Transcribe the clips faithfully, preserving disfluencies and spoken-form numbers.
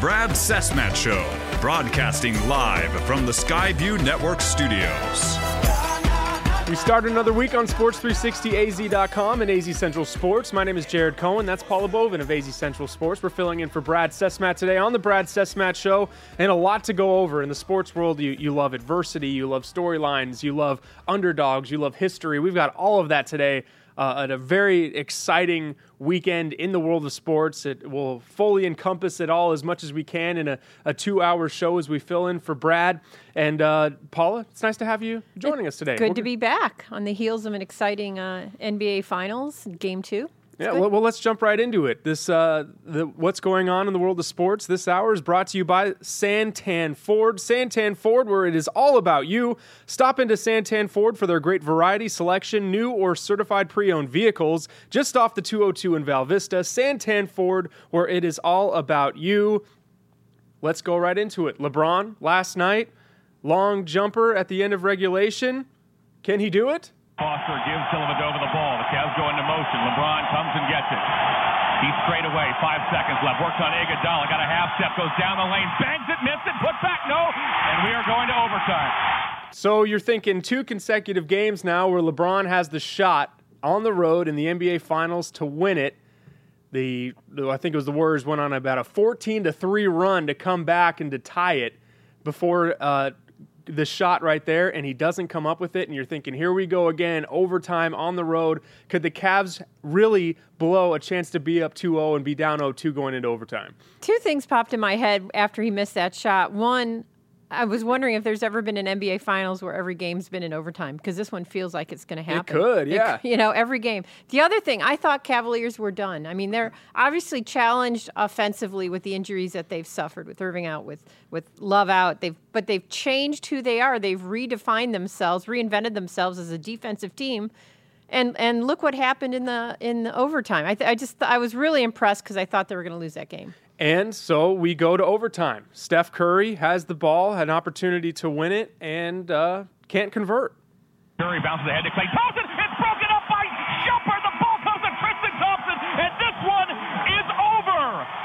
Brad Cessmat Show, broadcasting live from the Skyview Network studios. We start another week on Sports three sixty A Z dot com and A Z Central Sports. My name is Jared Cohen. That's Paula Bovin of A Z Central Sports. We're filling in for Brad Cessmat today on the Brad Cessmat Show, and a lot to go over. In the sports world, you, you love adversity, you love storylines, you love underdogs, you love history. We've got all of that today. Uh, at a very exciting weekend in the world of sports. It will fully encompass it all as much as we can in a, a two-hour show as we fill in for Brad. And uh, Paula, it's nice to have you joining us today. Good We're to be back on the heels of an exciting uh, N B A Finals, Game two. Yeah, well, well, let's jump right into it. This, uh, the, what's going on in the world of sports this hour is brought to you by Santan Ford. Santan Ford, where it is all about you. Stop into Santan Ford for their great variety selection, new or certified pre-owned vehicles, just off the two oh two in Val Vista. Santan Ford, where it is all about you. Let's go right into it. LeBron, last night, long jumper at the end of regulation. Can he do it? Foster gives Dellavedova the ball. The Cavs go into motion. LeBron comes and gets it. He's straight away. Five seconds left. Works on Iguodala. Got a half step. Goes down the lane. Bangs it. Missed it. Put back. No. And we are going to overtime. So you're thinking two consecutive games now where LeBron has the shot on the road in the N B A Finals to win it. The I think it was the Warriors went on about a fourteen to three run to come back and to tie it before uh, the shot right there, and he doesn't come up with it, and you're thinking, here we go again, overtime on the road. Could the Cavs really blow a chance to be up two oh and be down oh two going into overtime? Two things popped in my head after he missed that shot. One, I was wondering if there's ever been an N B A Finals where every game's been in overtime, because this one feels like it's going to happen. It could, yeah. It, you know, every game. The other thing, I thought Cavaliers were done. I mean, they're obviously challenged offensively with the injuries that they've suffered, with Irving out, with with Love out. They've but they've changed who they are. They've redefined themselves, reinvented themselves as a defensive team. And and look what happened in the in the overtime. I th- I just I was really impressed because I thought they were going to lose that game. And so we go to overtime. Steph Curry has the ball, had an opportunity to win it, and uh, can't convert. Curry bounces ahead to Klay Thompson. It's broken up by Jumper. The ball comes to Tristan Thompson, and this one is over.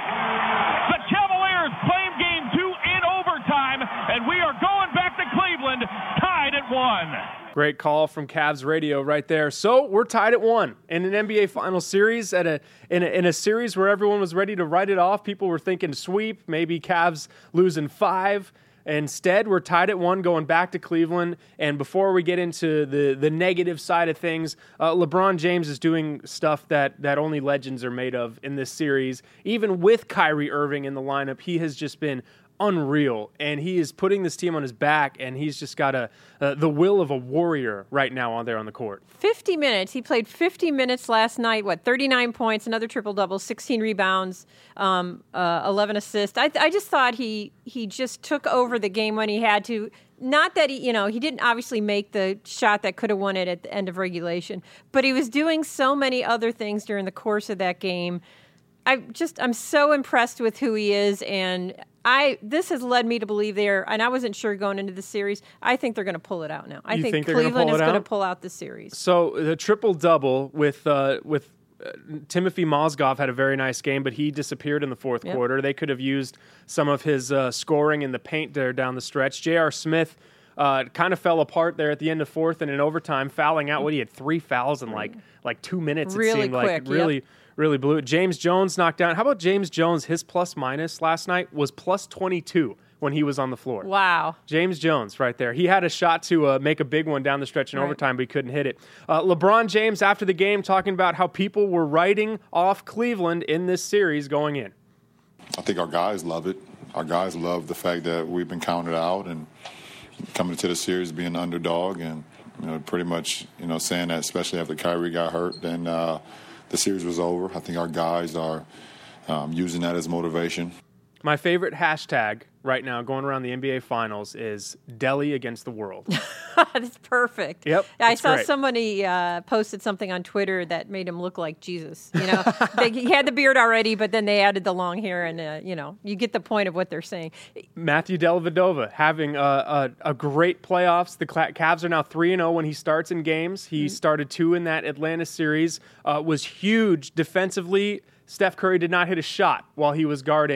The Cavaliers claim game two in overtime, and we are going back to Cleveland, tied at one. Great call from Cavs Radio right there. So we're tied at one in an N B A Finals series at a in, a in a series where everyone was ready to write it off. People were thinking sweep, maybe Cavs losing five. Instead, we're tied at one going back to Cleveland. And before we get into the, the negative side of things, uh, LeBron James is doing stuff that, that only legends are made of in this series. Even with Kyrie Irving in the lineup, he has just been unreal, and he is putting this team on his back, and he's just got a uh, the will of a warrior right now on there on the court. fifty minutes. He played fifty minutes last night. What, thirty-nine points, another triple-double, sixteen rebounds, um, uh, eleven assists. I, I just thought he he just took over the game when he had to. Not that he, you know, he didn't obviously make the shot that could have won it at the end of regulation, but he was doing so many other things during the course of that game. I just, I'm so impressed with who he is, and I this has led me to believe they're, and I wasn't sure going into the series, I think they're going to pull it out now. I you think, think Cleveland is going to pull out the series. So the triple-double with uh, with uh, Timothy Mozgov had a very nice game, but he disappeared in the fourth yep. quarter. They could have used some of his uh, scoring in the paint there down the stretch. J R. Smith uh, kind of fell apart there at the end of fourth and in overtime, fouling out. What, he had three fouls in like, like two minutes, really it seemed quick, like. Really yep. Really blew it. James Jones knocked down. How about James Jones? His plus-minus last night was plus twenty-two when he was on the floor. Wow. James Jones right there. He had a shot to uh, make a big one down the stretch in right. overtime, but he couldn't hit it. Uh, LeBron James, after the game, talking about how people were writing off Cleveland in this series going in. I think our guys love it. Our guys love the fact that we've been counted out and coming to the series being an underdog and, you know, pretty much, you know, saying that, especially after Kyrie got hurt, then uh, the series was over. I think our guys are um, using that as motivation. My favorite hashtag right now going around the N B A Finals is Delhi against the world. That's perfect. Yep, I saw great. somebody uh, posted something on Twitter that made him look like Jesus. You know, they, he had the beard already, but then they added the long hair, and uh, you know, you get the point of what they're saying. Matthew Dellavedova having a, a, a great playoffs. The Cavs are now three and oh when he starts in games. He mm-hmm. started two in that Atlanta series. Uh, was huge defensively. Steph Curry did not hit a shot while he was guarding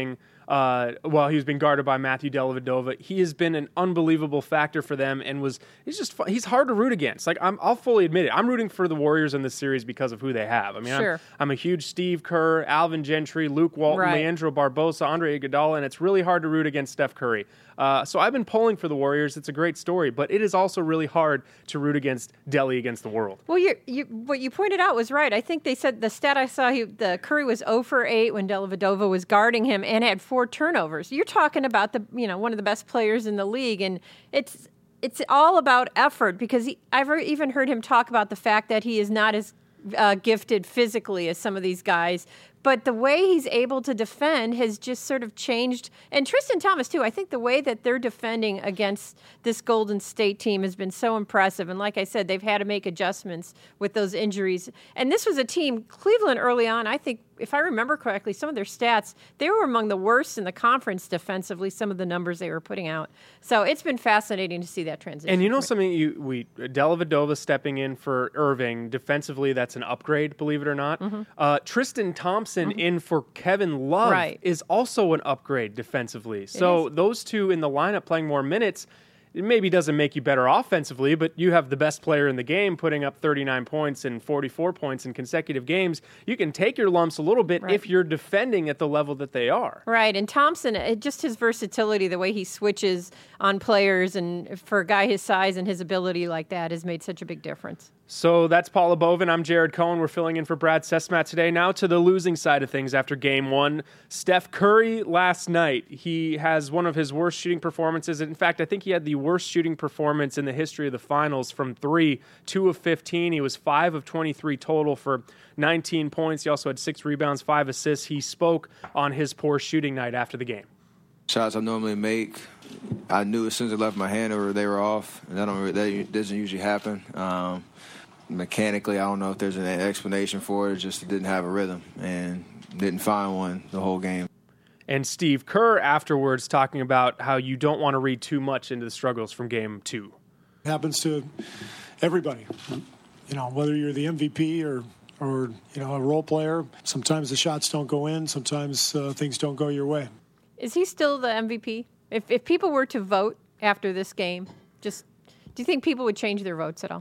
uh, while he was being guarded by Matthew Dellavedova. He has been an unbelievable factor for them, and was he's just he's hard to root against. Like I'm, I'll fully admit it. I'm rooting for the Warriors in this series because of who they have. I mean, sure. I'm, I'm a huge Steve Kerr, Alvin Gentry, Luke Walton, right. Leandro Barbosa, Andre Iguodala, and it's really hard to root against Steph Curry. Uh, so I've been pulling for the Warriors. It's a great story, but it is also really hard to root against Delly against the world. Well, you, you, what you pointed out was right. I think they said the stat I saw, he, the Curry was zero for eight when Dellavedova was guarding him and had four turnovers. You're talking about the you know one of the best players in the league, and it's it's all about effort because he, I've even heard him talk about the fact that he is not as uh, gifted physically as some of these guys. But the way he's able to defend has just sort of changed. And Tristan Thompson, too, I think the way that they're defending against this Golden State team has been so impressive. And like I said, they've had to make adjustments with those injuries. And this was a team, Cleveland early on, I think, if I remember correctly, some of their stats, they were among the worst in the conference defensively, some of the numbers they were putting out. So it's been fascinating to see that transition. And you know something, you we Dellavedova stepping in for Irving, defensively, that's an upgrade, believe it or not. Mm-hmm. Uh, Tristan Thompson mm-hmm. in for Kevin Love right. is also an upgrade defensively. So those two in the lineup playing more minutes, it maybe doesn't make you better offensively, but you have the best player in the game putting up thirty-nine points and forty-four points in consecutive games. You can take your lumps a little bit right. if you're defending at the level that they are. Right, and Thompson, it, just his versatility, the way he switches on players, and for a guy his size and his ability like that has made such a big difference. So that's Paula Bovin. I'm Jared Cohen. We're filling in for Brad Sesmat today. Now to the losing side of things after game one. Steph Curry last night, he has one of his worst shooting performances. In fact, I think he had the worst shooting performance in the history of the finals from three, two of fifteen. He was five of twenty-three total for nineteen points. He also had six rebounds, five assists. He spoke on his poor shooting night after the game. Shots I normally make, I knew as soon as I left my hand or they were off, and that, don't, that doesn't usually happen. Um, mechanically, I don't know if there's an explanation for it. It just didn't have a rhythm and didn't find one the whole game. And Steve Kerr afterwards talking about how you don't want to read too much into the struggles from game two. It happens to everybody, you know, whether you're the M V P or, or you know, a role player. Sometimes the shots don't go in. Sometimes uh, things don't go your way. Is he still the M V P? If if people were to vote after this game, just do you think people would change their votes at all?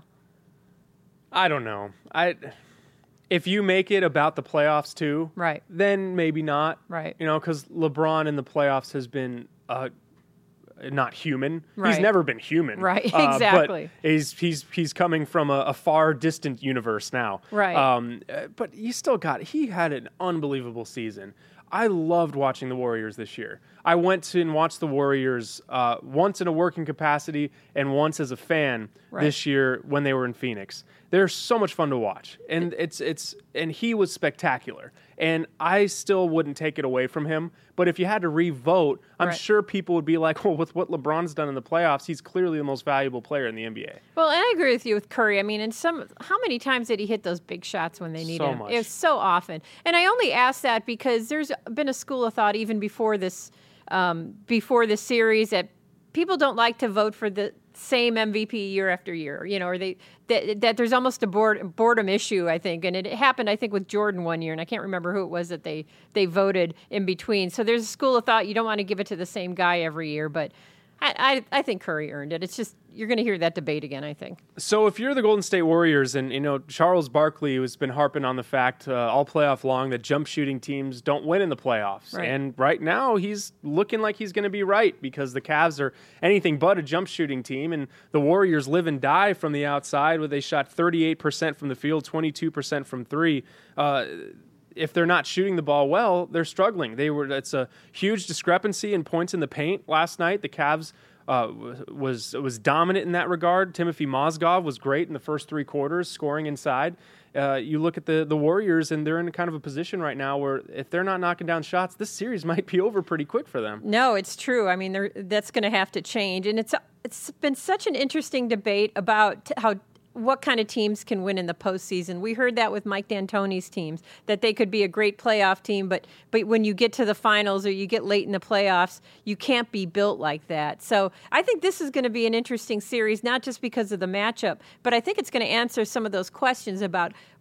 I don't know. I if you make it about the playoffs too, right? Then maybe not, right? You know, because LeBron in the playoffs has been uh, not human. Right. He's never been human, right? Uh, Exactly. But he's he's he's coming from a, a far distant universe now, right? Um, but he still got. He had an unbelievable season. I loved watching the Warriors this year. I went to and watched the Warriors uh, once in a working capacity and once as a fan right. this year when they were in Phoenix. They're so much fun to watch, and it's it's and he was spectacular. And I still wouldn't take it away from him. But if you had to re-vote, I'm right. sure people would be like, "Well, with what LeBron's done in the playoffs, he's clearly the most valuable player in the N B A." Well, and I agree with you with Curry. I mean, in some, how many times did he hit those big shots when they needed so him? Much. It was so often. And I only ask that because there's been a school of thought even before this, um, before this series that people don't like to vote for the same M V P year after year, you know, or they that, that there's almost a bored, boredom issue, I think, and it happened, I think, with Jordan one year, and I can't remember who it was that they they voted in between. So there's a school of thought you don't want to give it to the same guy every year, but I I, I think Curry earned it. It's just you're going to hear that debate again, I think. So if you're the Golden State Warriors, and you know Charles Barkley has been harping on the fact uh, all playoff long that jump shooting teams don't win in the playoffs, right. and right now he's looking like he's going to be right because the Cavs are anything but a jump shooting team, and the Warriors live and die from the outside, where they shot thirty-eight percent from the field, twenty-two percent from three. Uh, If they're not shooting the ball well, they're struggling. They were. It's a huge discrepancy in points in the paint last night. The Cavs uh, was was dominant in that regard. Timothy Mozgov was great in the first three quarters, scoring inside. Uh, you look at the the Warriors, and they're in kind of a position right now where if they're not knocking down shots, this series might be over pretty quick for them. No, it's true. I mean, that's going to have to change, and it's it's been such an interesting debate about how. What kind of teams can win in the postseason? We heard that with Mike D'Antoni's teams, that they could be a great playoff team, but but when you get to the finals or you get late in the playoffs, you can't be built like that. So I think this is going to be an interesting series, not just because of the matchup, but I think it's going to answer some of those questions about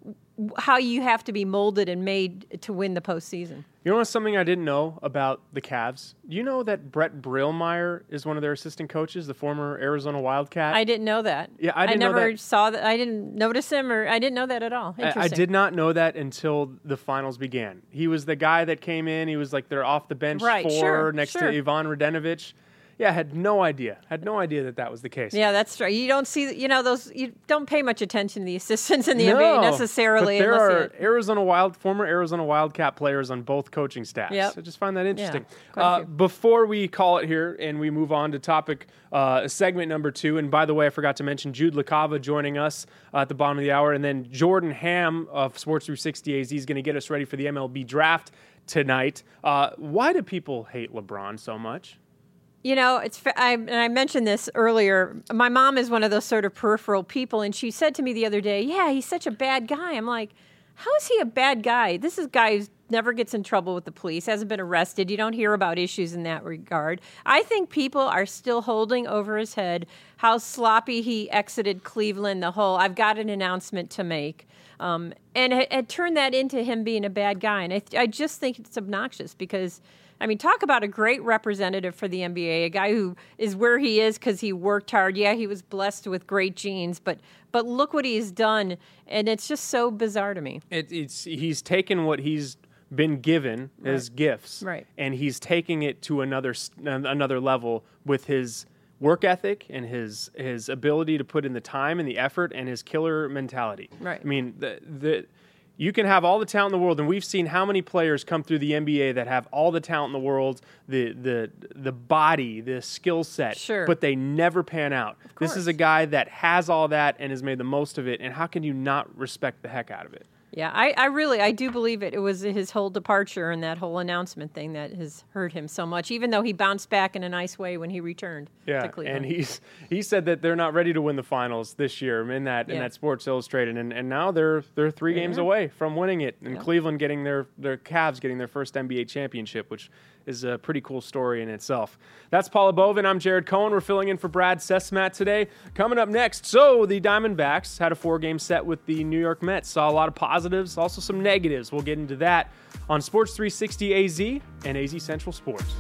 how you have to be molded and made to win the postseason. You know what's something I didn't know about the Cavs? You know that Brett Brillmeyer is one of their assistant coaches, the former Arizona Wildcat? I didn't know that. Yeah, I didn't I never know that. saw that. I didn't notice him, or I didn't know that at all. Interesting. I, I did not know that until the finals began. He was the guy that came in. He was like their off the bench Right, four sure, next sure. to Ivan Radenovich. Yeah, I had no idea. Had no idea that that was the case. Yeah, that's true. You don't see, you know, those. You don't pay much attention to the assistants in the no, N B A necessarily. But there unless are you, Arizona Wild, former Arizona Wildcat players on both coaching staffs. Yep. I just find that interesting. Yeah, quite a uh, few. before we call it here and we move on to topic uh, segment number two, and by the way, I forgot to mention Jude LaCava joining us uh, at the bottom of the hour, and then Jordan Ham of Sports three sixty A Z is going to get us ready for the M L B draft tonight. Uh, why do people hate LeBron so much? You know, it's. I, and I mentioned this earlier. My mom is one of those sort of peripheral people, and she said to me the other day, "Yeah, he's such a bad guy." I'm like, "How is he a bad guy? This is a guy who never gets in trouble with the police, hasn't been arrested. You don't hear about issues in that regard." I think people are still holding over his head how sloppy he exited Cleveland. The whole "I've got an announcement to make," um, and it, it turned that into him being a bad guy. And I, I just think it's obnoxious because. I mean, talk about a great representative for the N B A, a guy who is where he is because he worked hard. Yeah, he was blessed with great genes, but but look what he's done, and it's just so bizarre to me. It, it's he's taken what he's been given Right. as gifts, Right. and he's taking it to another s- another level with his work ethic and his his ability to put in the time and the effort and his killer mentality. Right. I mean, the the. You can have all the talent in the world, and we've seen how many players come through the N B A that have all the talent in the world, the the the body, the skill set, Sure. but they never pan out. This is a guy that has all that and has made the most of it, and how can you not respect the heck out of it? Yeah, I, I really, I do believe it. It was his whole departure and that whole announcement thing that has hurt him so much, even though he bounced back in a nice way when he returned Yeah, to Cleveland. and he's he said that they're not ready to win the finals this year in that in Yeah. that Sports Illustrated, and, and now they're they're three games away from winning it, and Yeah. Cleveland getting their their Cavs getting their first N B A championship, which is a pretty cool story in itself. That's Paula Bovin. I'm Jared Cohen. We're filling in for Brad Sesmat today. Coming up next, so the Diamondbacks had a four-game set with the New York Mets. Saw a lot of positives, also some negatives. We'll get into that on Sports three sixty A Z and A Z Central Sports.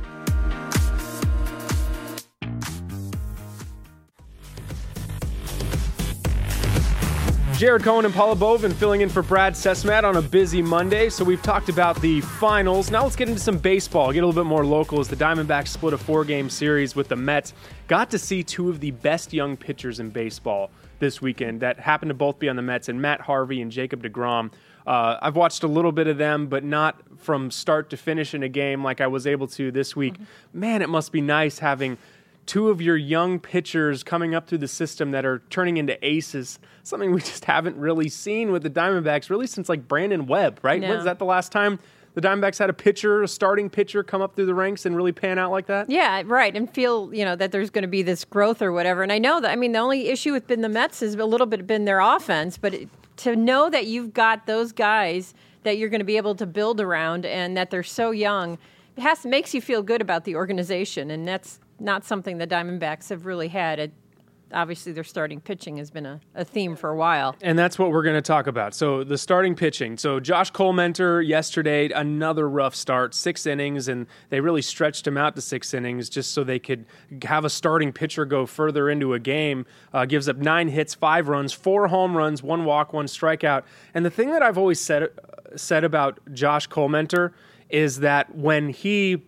Jared Cohen and Paula Bovin filling in for Brad Sesmat on a busy Monday. So we've talked about the finals. Now let's get into some baseball. Get a little bit more local as the Diamondbacks split a four-game series with the Mets. Got to see two of the best young pitchers in baseball this weekend that happened to both be on the Mets, and Matt Harvey and Jacob deGrom. Uh, I've watched a little bit of them, but not from start to finish in a game like I was able to this week. Mm-hmm. Man, it must be nice having two of your young pitchers coming up through the system that are turning into aces, something we just haven't really seen with the Diamondbacks really since like Brandon Webb, right? No. Was that the last time the Diamondbacks had a pitcher, a starting pitcher come up through the ranks and really pan out like that? Yeah, right, and feel, you know, that there's going to be this growth or whatever. And I know that, I mean, the only issue with been the Mets has a little bit been their offense, but it, to know that you've got those guys that you're going to be able to build around and that they're so young, it has makes you feel good about the organization, and that's not something the Diamondbacks have really had. It, obviously, their starting pitching has been a, a theme for a while. And that's what we're going to talk about. So the starting pitching. So Josh Colmenter yesterday, another rough start, six innings, and they really stretched him out to six innings just so they could have a starting pitcher go further into a game. Uh, gives up nine hits, five runs, four home runs, one walk, one strikeout. And the thing that I've always said said about Josh Colmenter is that when he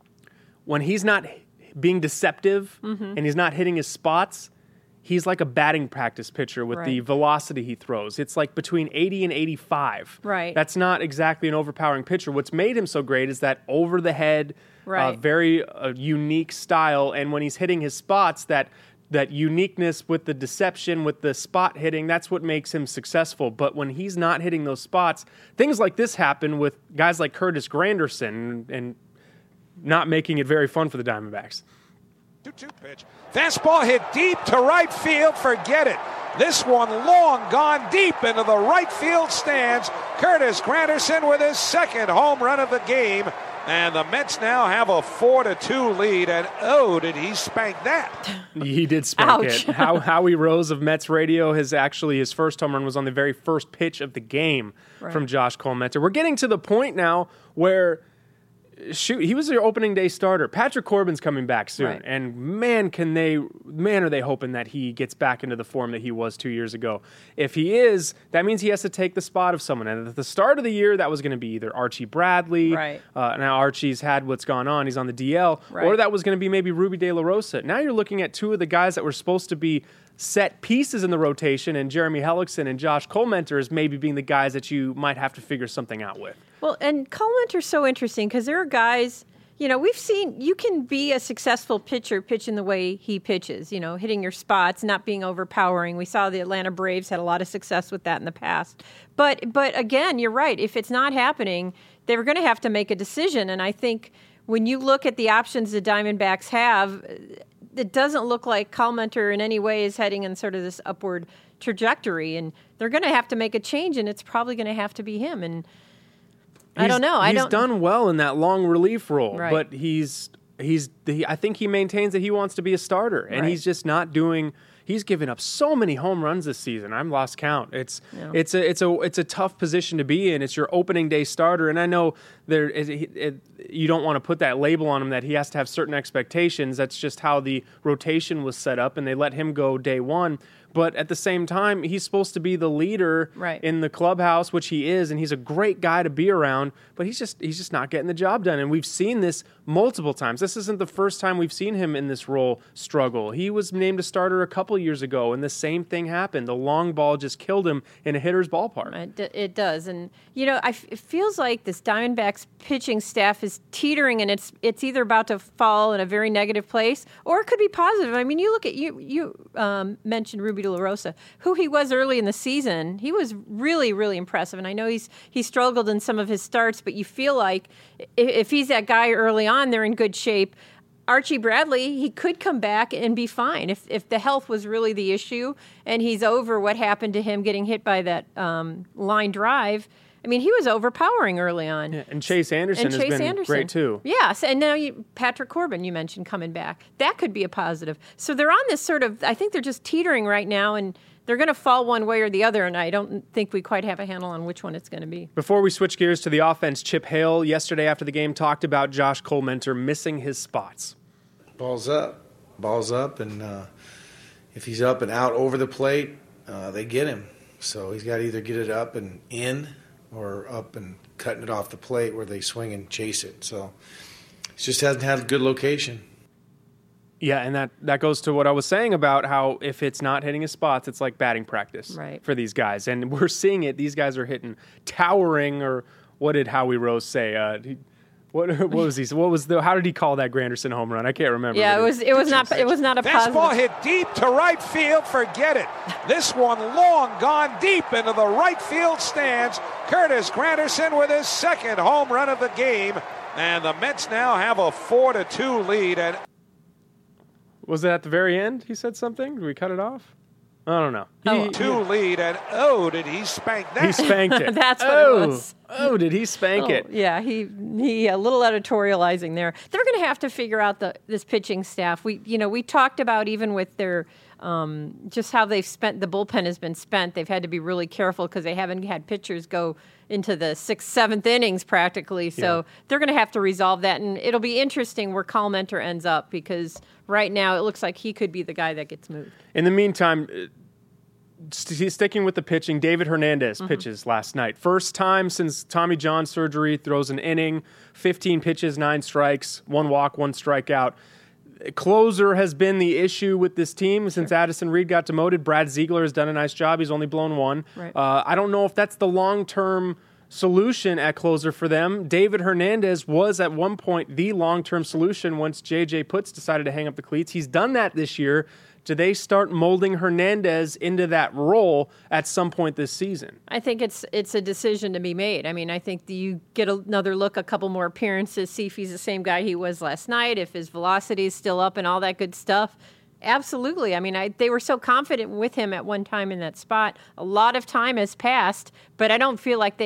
when he's not being deceptive mm-hmm. and he's not hitting his spots, he's like a batting practice pitcher with right. the velocity he throws. It's like between eighty and eighty-five. Right. That's not exactly an overpowering pitcher. What's made him so great is that over-the-head, right. uh, very uh, unique style. And when he's hitting his spots, that that uniqueness with the deception, with the spot hitting, that's what makes him successful. But when he's not hitting those spots, things like this happen with guys like Curtis Granderson and, and not making it very fun for the Diamondbacks. two two pitch. Fastball hit deep to right field. Forget it. This one long gone deep into the right field stands. Curtis Granderson with his second home run of the game. And the Mets now have a four to two lead, and oh, did he spank that? He did spank Ouch. it. How, Howie Rose of Mets Radio has actually, his first home run was on the very first pitch of the game Right. from Josh Colmenter. We're getting to the point now where, shoot, he was your opening day starter. Patrick Corbin's coming back soon, Right. and man, can they, man, are they hoping that he gets back into the form that he was two years ago. If he is, that means he has to take the spot of someone. And at the start of the year, that was going to be either Archie Bradley. Right. Uh, now Archie's had what's gone on; he's on the D L, Right. or that was going to be maybe Ruby De La Rosa. Now you're looking at two of the guys that were supposed to be set pieces in the rotation, and Jeremy Hellickson and Josh Colmenter as maybe being the guys that you might have to figure something out with. Well, and Colmenter's so interesting because there are guys, you know, we've seen you can be a successful pitcher pitching the way he pitches, you know, hitting your spots, not being overpowering. We saw the Atlanta Braves had a lot of success with that in the past. But but again, you're right. If it's not happening, they were going to have to make a decision. And I think when you look at the options the Diamondbacks have, it doesn't look like Colmenter in any way is heading in sort of this upward trajectory. And they're going to have to make a change, and it's probably going to have to be him. And I don't know. I He's don't. done well in that long relief role, Right. but he's he's. He, I think he maintains that he wants to be a starter, and Right. he's just not doing. He's given up so many home runs this season. I'm lost count. It's Yeah. it's a it's a it's a tough position to be in. It's your opening day starter, and I know there is, it, it, you don't want to put that label on him that he has to have certain expectations. That's just how the rotation was set up, and they let him go day one. But at the same time, he's supposed to be the leader Right. in the clubhouse, which he is, and he's a great guy to be around. But he's just he's just not getting the job done, and we've seen this multiple times. This isn't the first time we've seen him in this role struggle. He was named a starter a couple years ago, and the same thing happened. The long ball just killed him in a hitter's ballpark. It, d- it does, and you know, I f- it feels like this Diamondbacks pitching staff is teetering, and it's it's either about to fall in a very negative place, or it could be positive. I mean, you look at you you um, mentioned Ruby De La Rosa, who he was early in the season. He was really really impressive, and I know he's he struggled in some of his starts, but you feel like if, if he's that guy early on, they're in good shape. Archie Bradley, he could come back and be fine if if the health was really the issue, and he's over what happened to him getting hit by that um, line drive. I mean, he was overpowering early on. Yeah, and Chase Anderson And has Chase been Anderson. great too. Yes, and now you, Patrick Corbin, you mentioned coming back. That could be a positive. So they're on this sort of, I think they're just teetering right now, and they're going to fall one way or the other, and I don't think we quite have a handle on which one it's going to be. Before we switch gears to the offense, Chip Hale yesterday after the game talked about Josh Colmenter missing his spots. Ball's up. Ball's up, and uh, if he's up and out over the plate, uh, they get him. So he's got to either get it up and in or up and cutting it off the plate where they swing and chase it. So he just hasn't had a good location. Yeah, and that, that goes to what I was saying about how if it's not hitting his spots, it's like batting practice Right. for these guys. And we're seeing it. These guys are hitting towering, or what did Howie Rose say? Uh, he, what, what was he? What was the? How did he call that Granderson home run? I can't remember. Yeah, but it was it was not it was not a Fastball positive. hit deep to right field. Forget it. This one long gone deep into the right field stands. Curtis Granderson with his second home run of the game. And the Mets now have a four to two lead. And Was it at the very end? He said something. Did we cut it off? I don't know. Oh, He, two lead. And oh, did he spank that? he spanked it. That's what it oh, was. Oh, did he spank Oh, it? yeah, he he a little editorializing there. They're going to have to figure out the this pitching staff. We you know we talked about even with their um, just how they've spent the bullpen has been spent. They've had to be really careful because they haven't had pitchers go into the sixth, seventh innings practically. So Yeah. they're going to have to resolve that, and it'll be interesting where Colmenter ends up because right now it looks like he could be the guy that gets moved. In the meantime, uh, st- sticking with the pitching, David Hernandez Mm-hmm. pitches last night. First time since Tommy John surgery, throws an inning, fifteen pitches, nine strikes, one walk, one strikeout. Closer has been the issue with this team since Addison Reed got demoted. Brad Ziegler has done a nice job. He's only blown one. Right. Uh, I don't know if that's the long-term solution at closer for them. David Hernandez was at one point the long-term solution once J J Putz decided to hang up the cleats. He's done that this year. Do they start molding Hernandez into that role at some point this season? I think it's it's a decision to be made. I mean, I think that you get another look, a couple more appearances, see if he's the same guy he was last night, if his velocity is still up and all that good stuff. Absolutely. I mean, I, they were so confident with him at one time in that spot. A lot of time has passed, but I don't feel like they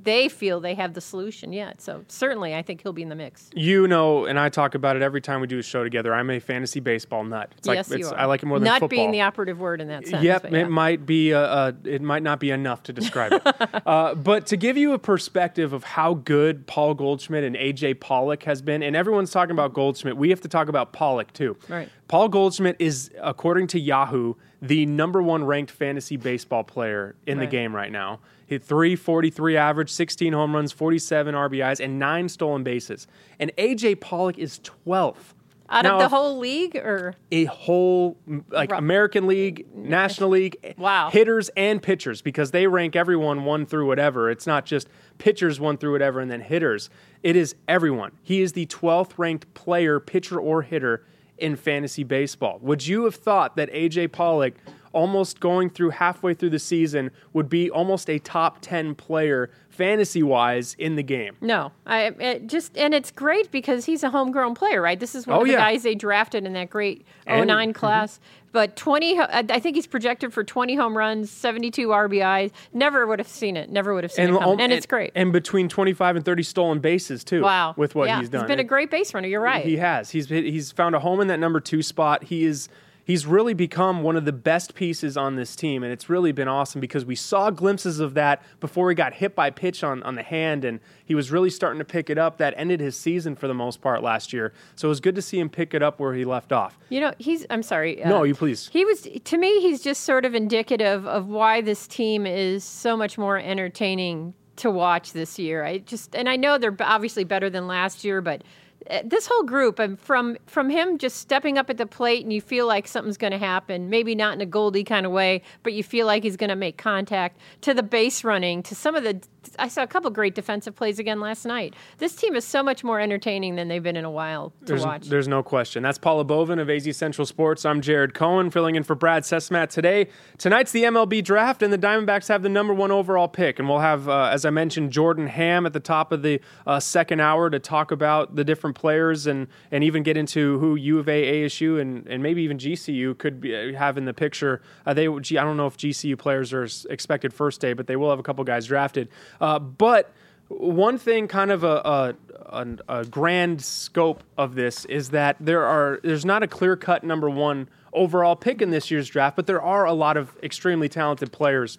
they feel they have the solution yet. So certainly, I think he'll be in the mix. You know, and I talk about it every time we do a show together. I'm a fantasy baseball nut. It's yes, like, you it's, are. I like it more than nut football. Not being the operative word in that sense. Yep, yeah. it might be. A, a, it might not be enough to describe it. uh, but to give you a perspective of how good Paul Goldschmidt and A J Pollock has been, and everyone's talking about Goldschmidt, we have to talk about Pollock too. Right. Paul Goldschmidt is, according to Yahoo, the number one ranked fantasy baseball player in right. the game right now. Hit three forty-three average, sixteen home runs, forty-seven R B Is, and nine stolen bases. And A J Pollock is twelfth. Out now, of the whole league, or a whole like Rough. American League, National League, wow. hitters and pitchers, because they rank everyone one through whatever. It's not just pitchers one through whatever and then hitters. It is everyone. He is the twelfth ranked player, pitcher or hitter in fantasy baseball. Would you have thought that A J Pollock, almost going through halfway through the season, would be almost a top ten player fantasy-wise in the game? No. I it just and it's great because he's a homegrown player, right? This is one oh, of the yeah. guys they drafted in that great oh nine and, class. Mm-hmm. But twenty, I think he's projected for twenty home runs, seventy-two R B Is. Never would have seen it. Never would have seen and, it coming. And, and it's great. And between twenty-five and thirty stolen bases, too. Wow. With what yeah. he's done. He's been a great base runner. You're right. He has. He's he's found a home in that number two spot. He is he's really become one of the best pieces on this team, and it's really been awesome because we saw glimpses of that before he got hit by pitch on, on the hand, and he was really starting to pick it up. That ended his season for the most part last year. So it was good to see him pick it up where he left off. You know, he's, I'm sorry. Uh, no, you please. He was, to me, he's just sort of indicative of why this team is so much more entertaining to watch this year. I just, and I know they're obviously better than last year, but this whole group, and from from him just stepping up at the plate, and you feel like something's going to happen, maybe not in a Goldie kind of way, but you feel like he's going to make contact, to the base running, to some of the, I saw a couple great defensive plays again last night. This team is so much more entertaining than they've been in a while to there's, watch. There's no question. That's Paula Bovin of A Z Central Sports. I'm Jared Cohen, filling in for Brad Sesmat today. Tonight's the M L B draft, and the Diamondbacks have the number one overall pick, and we'll have, uh, as I mentioned, Jordan Ham at the top of the uh, second hour to talk about the different players and and even get into who U of A, A S U, and, and maybe even G C U could be, have in the picture. Uh, they, I don't know if G C U players are expected first day, but they will have a couple guys drafted. Uh, but one thing, kind of a, a, a, a grand scope of this, is that there are there's not a clear-cut number one overall pick in this year's draft, but there are a lot of extremely talented players.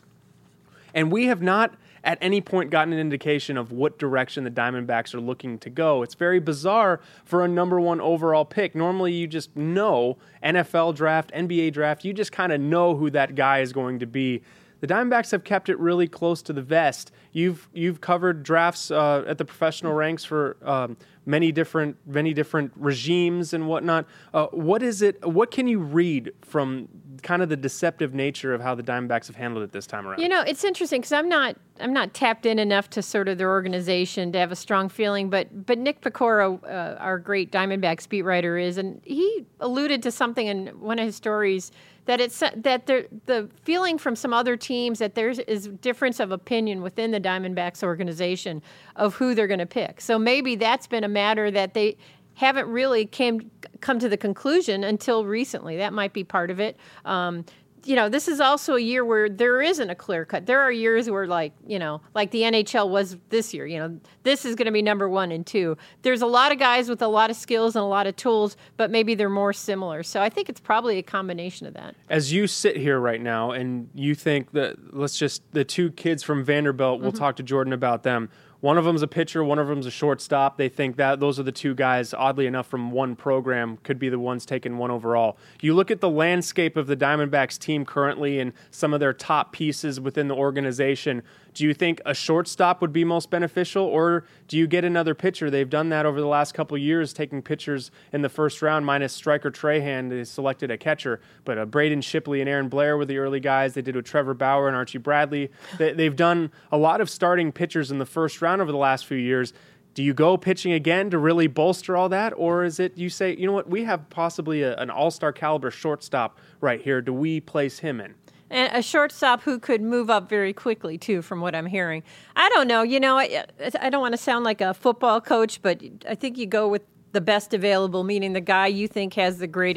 And we have not at any point gotten an indication of what direction the Diamondbacks are looking to go. It's very bizarre for a number one overall pick. Normally you just know, N F L draft, N B A draft, you just kind of know who that guy is going to be. The Diamondbacks have kept it really close to the vest. You've you've covered drafts uh, at the professional ranks for um, many different many different regimes and whatnot. Uh, what is it? What can you read from kind of the deceptive nature of how the Diamondbacks have handled it this time around? You know, it's interesting because I'm not I'm not tapped in enough to sort of their organization to have a strong feeling. But but Nick Pecora, uh, our great Diamondbacks beat writer, is, and he alluded to something in one of his stories, that it's that the the feeling from some other teams that there is difference of opinion within the Diamondbacks organization of who they're going to pick. So maybe that's been a matter that they haven't really came come to the conclusion until recently. That might be part of it. Um, you know, this is also a year where there isn't a clear cut. There are years where, like, you know, like the N H L was this year, you know, this is going to be number one and two. There's a lot of guys with a lot of skills and a lot of tools, but maybe they're more similar. So I think it's probably a combination of that. As you sit here right now and you think that, let's just, the two kids from Vanderbilt, we'll mm-hmm. talk to Jordan about them. One of them's a pitcher, one of them's a shortstop. They think that those are the two guys, oddly enough, from one program, could be the ones taking one overall. You look at the landscape of the Diamondbacks team currently and some of their top pieces within the organization. Do you think a shortstop would be most beneficial, or do you get another pitcher? They've done that over the last couple of years, taking pitchers in the first round, minus Striker Trahan. They selected a catcher, but uh, Braden Shipley and Aaron Blair were the early guys. They did with Trevor Bauer and Archie Bradley. They, they've done a lot of starting pitchers in the first round over the last few years. Do you go pitching again to really bolster all that, or is it you say, you know what, we have possibly a, an all-star caliber shortstop right here. Do we place him in? And a shortstop who could move up very quickly, too, from what I'm hearing. I don't know. You know, I, I don't want to sound like a football coach, but I think you go with the best available, meaning the guy you think has the greatest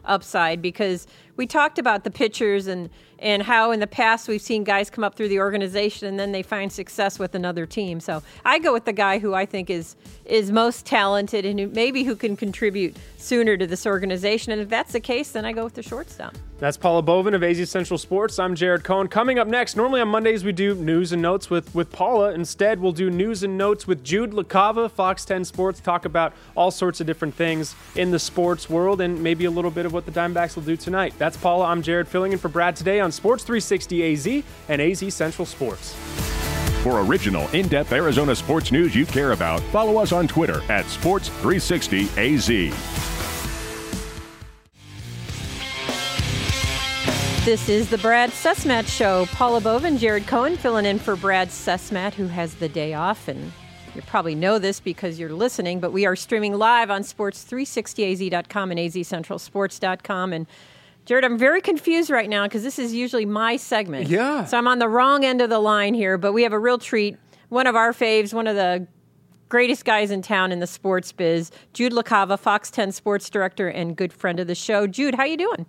upside, because we talked about the pitchers and, and how in the past we've seen guys come up through the organization and then they find success with another team. So I go with the guy who I think is is most talented and who maybe who can contribute sooner to this organization. And if that's the case, then I go with the shortstop. That's Paula Bovin of A Z Central Sports. I'm Jared Cohen. Coming up next, normally on Mondays we do news and notes with, with Paula. Instead, we'll do news and notes with Jude LaCava, Fox ten Sports, talk about all sorts of different things in the sports world and maybe a little bit of what the Diamondbacks will do tonight. That's Paula. I'm Jared, filling in for Brad today on Sports three sixty A Z and A Z Central Sports. For original, in-depth Arizona sports news you care about, follow us on Twitter at Sports three sixty A Z. This is the Brad Sesmat Show. Paula Bovin, Jared Cohen filling in for Brad Sesmat, who has the day off. And you probably know this because you're listening, but we are streaming live on sports three sixty A Z dot com and A Z Central Sports dot com. And Jared, I'm very confused right now because this is usually my segment. Yeah. So I'm on the wrong end of the line here, but we have a real treat. One of our faves, one of the greatest guys in town in the sports biz, Jude LaCava, Fox ten Sports Director and good friend of the show. Jude, how you doing?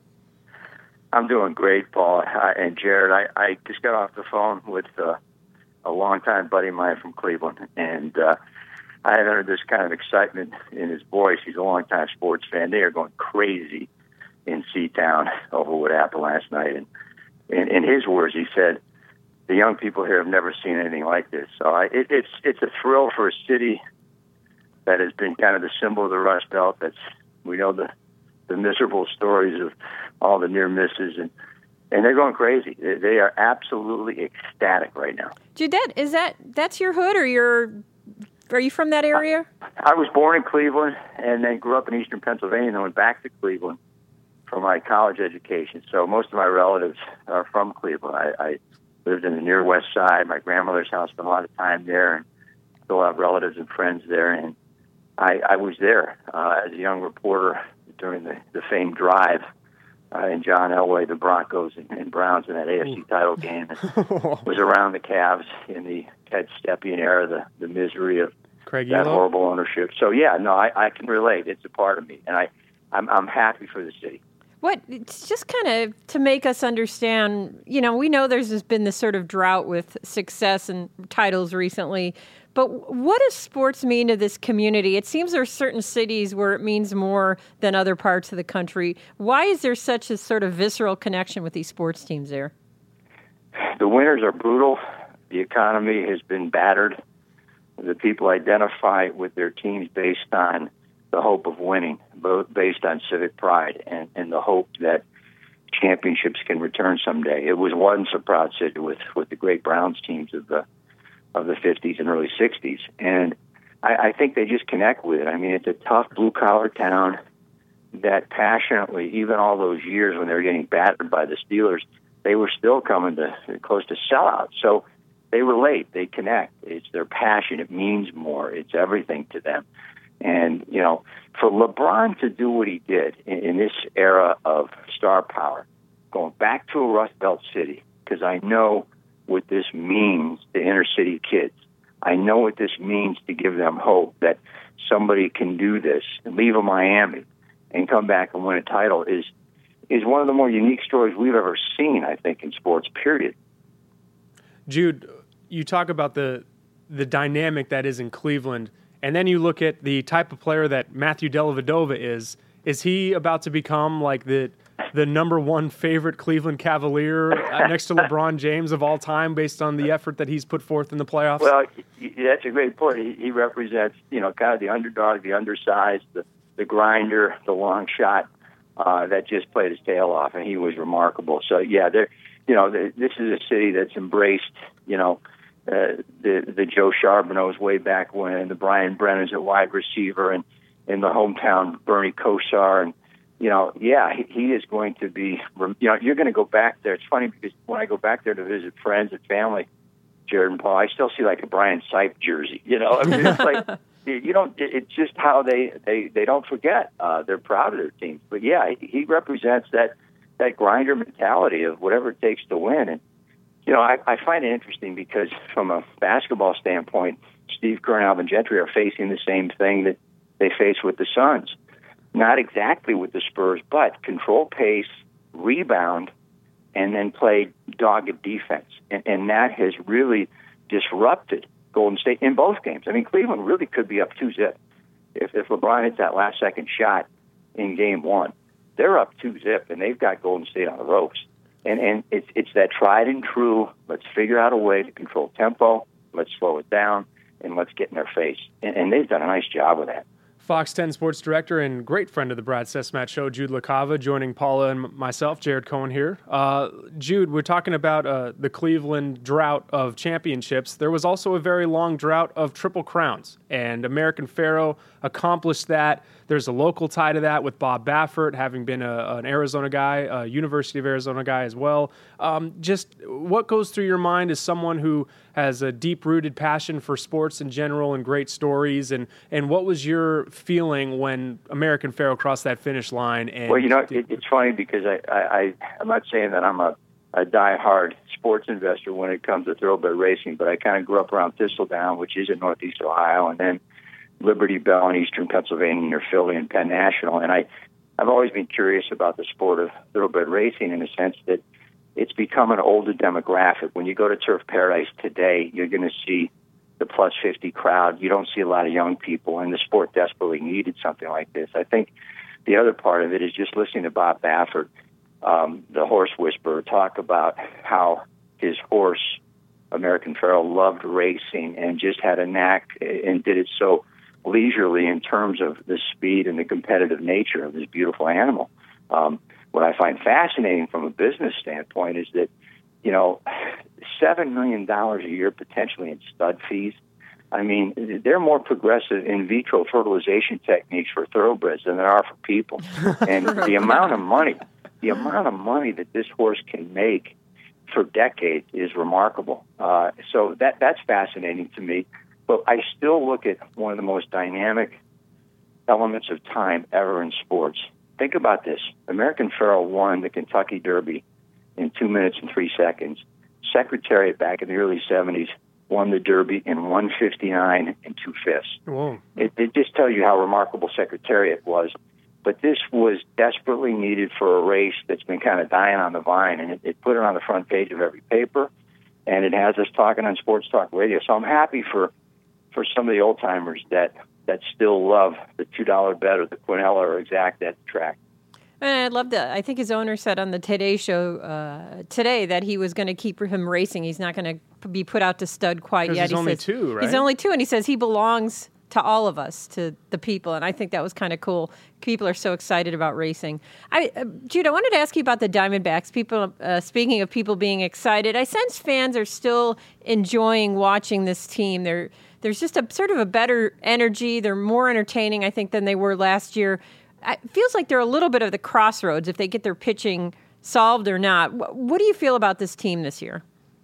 I'm doing great, Paul. Uh, and Jared, I, I just got off the phone with uh, a longtime buddy of mine from Cleveland, and uh, I haven't heard this kind of excitement in his voice. He's a longtime sports fan. They are going crazy in C-Town over what happened last night. And in, in his words, he said, the young people here have never seen anything like this. So I, it, it's it's a thrill for a city that has been kind of the symbol of the Rust Belt. That's, we know the the miserable stories of all the near misses, and and they're going crazy. They, they are absolutely ecstatic right now. Jude, is that that's your hood, or you're are you from that area? I, I was born in Cleveland and then grew up in eastern Pennsylvania and then went back to Cleveland for my college education. So most of my relatives are from Cleveland. I, I lived in the near west side. My grandmother's house, spent a lot of time there, and still have relatives and friends there. And I, I was there uh, as a young reporter during the, the famed drive uh, in John Elway, the Broncos and, and Browns in that A F C title game. And was around the Cavs in the Ted Stepien era, the, the misery of Craig that Elo. horrible ownership. So, yeah, no, I, I can relate. It's a part of me, and I, I'm, I'm happy for the city. What, it's just kind of to make us understand, you know, we know there's been this sort of drought with success and titles recently, but what does sports mean to this community? It seems there are certain cities where it means more than other parts of the country. Why is there such a sort of visceral connection with these sports teams there? The winters are brutal. The economy has been battered. The people identify with their teams based on the hope of winning, both based on civic pride and, and the hope that championships can return someday. It was once a proud city with, with the great Browns teams of the of the fifties and early sixties, and I, I think they just connect with it. I mean, it's a tough blue-collar town that passionately, even all those years when they were getting battered by the Steelers, they were still coming to close to sellout. So they relate, they connect. It's their passion. It means more. It's everything to them. And, you know, for LeBron to do what he did in, in this era of star power, going back to a Rust Belt city, because I know what this means to inner city kids. I know what this means to give them hope that somebody can do this and leave a Miami and come back and win a title is is one of the more unique stories we've ever seen, I think, in sports, period. Jude, you talk about the the dynamic that is in Cleveland, and then you look at the type of player that Matthew Dellavedova is. Is he about to become like the the number one favorite Cleveland Cavalier uh, next to LeBron James of all time based on the effort that he's put forth in the playoffs? Well, that's a great point. He, he represents, you know, kind of the underdog, the undersized, the, the grinder, the long shot uh, that just played his tail off, and he was remarkable. So, yeah, they're, you know, this is a city that's embraced, you know, uh, the the Joe Charbonneau's way back when, the Brian Brennan's at wide receiver, and in the hometown Bernie Kosar, and you know, yeah, he, he is going to be, you know, you're going to go back there. It's funny because when I go back there to visit friends and family, Jared and Paul, I still see like a Brian Sipe jersey, you know, I mean, it's like, you don't, it's just how they, they, they don't forget. Uh, they're proud of their teams. But yeah, he, he represents that, that grinder mentality of whatever it takes to win. And, you know, I, I find it interesting because from a basketball standpoint, Steve Kerr and Alvin Gentry are facing the same thing that they face with the Suns. not exactly with the Spurs, but control pace, rebound, and then play dogged defense. And, and that has really disrupted Golden State in both games. I mean, Cleveland really could be up two zip. If, if LeBron hits that last second shot in game one, they're up two zip, and they've got Golden State on the ropes. And, and it's, it's that tried and true, let's figure out a way to control tempo, let's slow it down, and let's get in their face. And, and they've done a nice job with that. Fox ten sports director and great friend of the Brad Sesmat Show, Jude LaCava, joining Paula and myself, Jared Cohen here. Uh, Jude, we're talking about uh, the Cleveland drought of championships. There was also a very long drought of Triple Crowns, and American Pharoah accomplished that. There's a local tie to that with Bob Baffert, having been a, an Arizona guy, a University of Arizona guy as well. Um, just what goes through your mind as someone who has a deep-rooted passion for sports in general and great stories, and, and what was your feeling when American Pharoah crossed that finish line? And well, you know, it, it's funny because I, I, I, I'm not saying that I'm a, a die-hard sports investor when it comes to thoroughbred racing, but I kind of grew up around Thistledown, which is in Northeast Ohio, and then Liberty Bell in Eastern Pennsylvania near Philly and Penn National. And I, I've always been curious about the sport of thoroughbred racing in the sense that it's become an older demographic. When you go to Turf Paradise today, you're going to see the plus fifty crowd. You don't see a lot of young people, and the sport desperately needed something like this. I think the other part of it is just listening to Bob Baffert, um, the horse whisperer, talk about how his horse, American Pharoah, loved racing and just had a knack and did it so leisurely in terms of the speed and the competitive nature of this beautiful animal. Um, what I find fascinating from a business standpoint is that, you know, seven million dollars a year potentially in stud fees. I mean, they're more progressive in vitro fertilization techniques for thoroughbreds than there are for people. And the amount of money, the amount of money that this horse can make for decades is remarkable. Uh, so that that's fascinating to me. But I still look at one of the most dynamic elements of time ever in sports. Think about this. American Pharoah won the Kentucky Derby in two minutes and three seconds. Secretariat back in the early seventies won the Derby in one fifty-nine and two-fifths. Whoa. It, it just tells you how remarkable Secretariat was. But this was desperately needed for a race that's been kind of dying on the vine, and it, it put it on the front page of every paper, and it has us talking on Sports Talk Radio. So I'm happy for for some of the old-timers that, that still love the two dollar bet or the Quinella or Exact at the track. And I love that. I think his owner said on the Today Show uh, today that he was going to keep him racing. He's not going to be put out to stud quite yet. He's he only says, two, right? He's only two, and he says he belongs to all of us, to the people, and I think that was kind of cool. People are so excited about racing. I, uh, Jude, I wanted to ask you about the Diamondbacks. People, uh, speaking of people being excited, I sense fans are still enjoying watching this team. They're, there's just a sort of a better energy. They're more entertaining, I think, than they were last year. It feels like they're a little bit of the crossroads if they get their pitching solved or not. What do you feel about this team this year?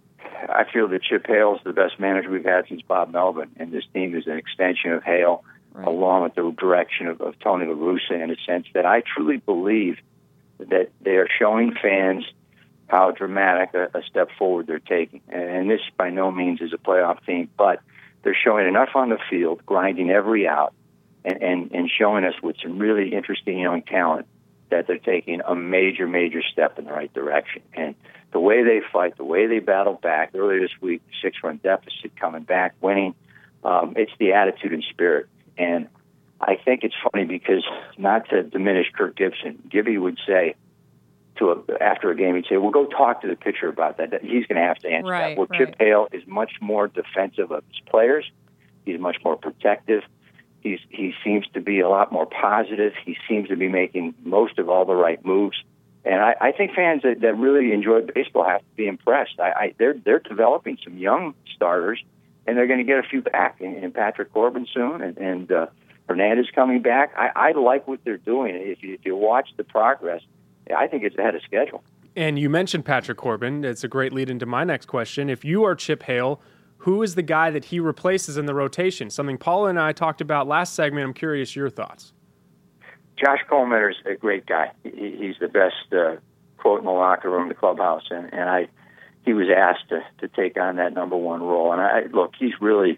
I feel that Chip Hale is the best manager we've had since Bob Melvin, and this team is an extension of Hale, right, along with the direction of, of Tony La Russa, in a sense that I truly believe that they are showing fans how dramatic a, a step forward they're taking. And this by no means is a playoff team, but they're showing enough on the field, grinding every out, and, and, and showing us with some really interesting young talent that they're taking a major, major step in the right direction. And the way they fight, the way they battle back, earlier this week, six-run deficit, coming back, winning, um, it's the attitude and spirit. And I think it's funny because, not to diminish Kirk Gibson, Gibby would say, to a, after a game, he'd say, well, go talk to the pitcher about that. He's going to have to answer right, that. Well, right. Chip Hale is much more defensive of his players. He's much more protective. He's, he seems to be a lot more positive. He seems to be making most of all the right moves. And I, I think fans that, that really enjoy baseball have to be impressed. I, I, they're they're developing some young starters, and they're going to get a few back. And, and Patrick Corbin soon, and, and uh, Hernandez coming back. I, I like what they're doing. If you, if you watch the progress, I think it's ahead of schedule. And you mentioned Patrick Corbin. It's a great lead into my next question. If you are Chip Hale, who is the guy that he replaces in the rotation? Something Paula and I talked about last segment. I'm curious your thoughts. Josh Coleman is a great guy. He, he's the best uh, quote in the locker room, the clubhouse, and, and I. He was asked to, to take on that number one role. And I look, he's really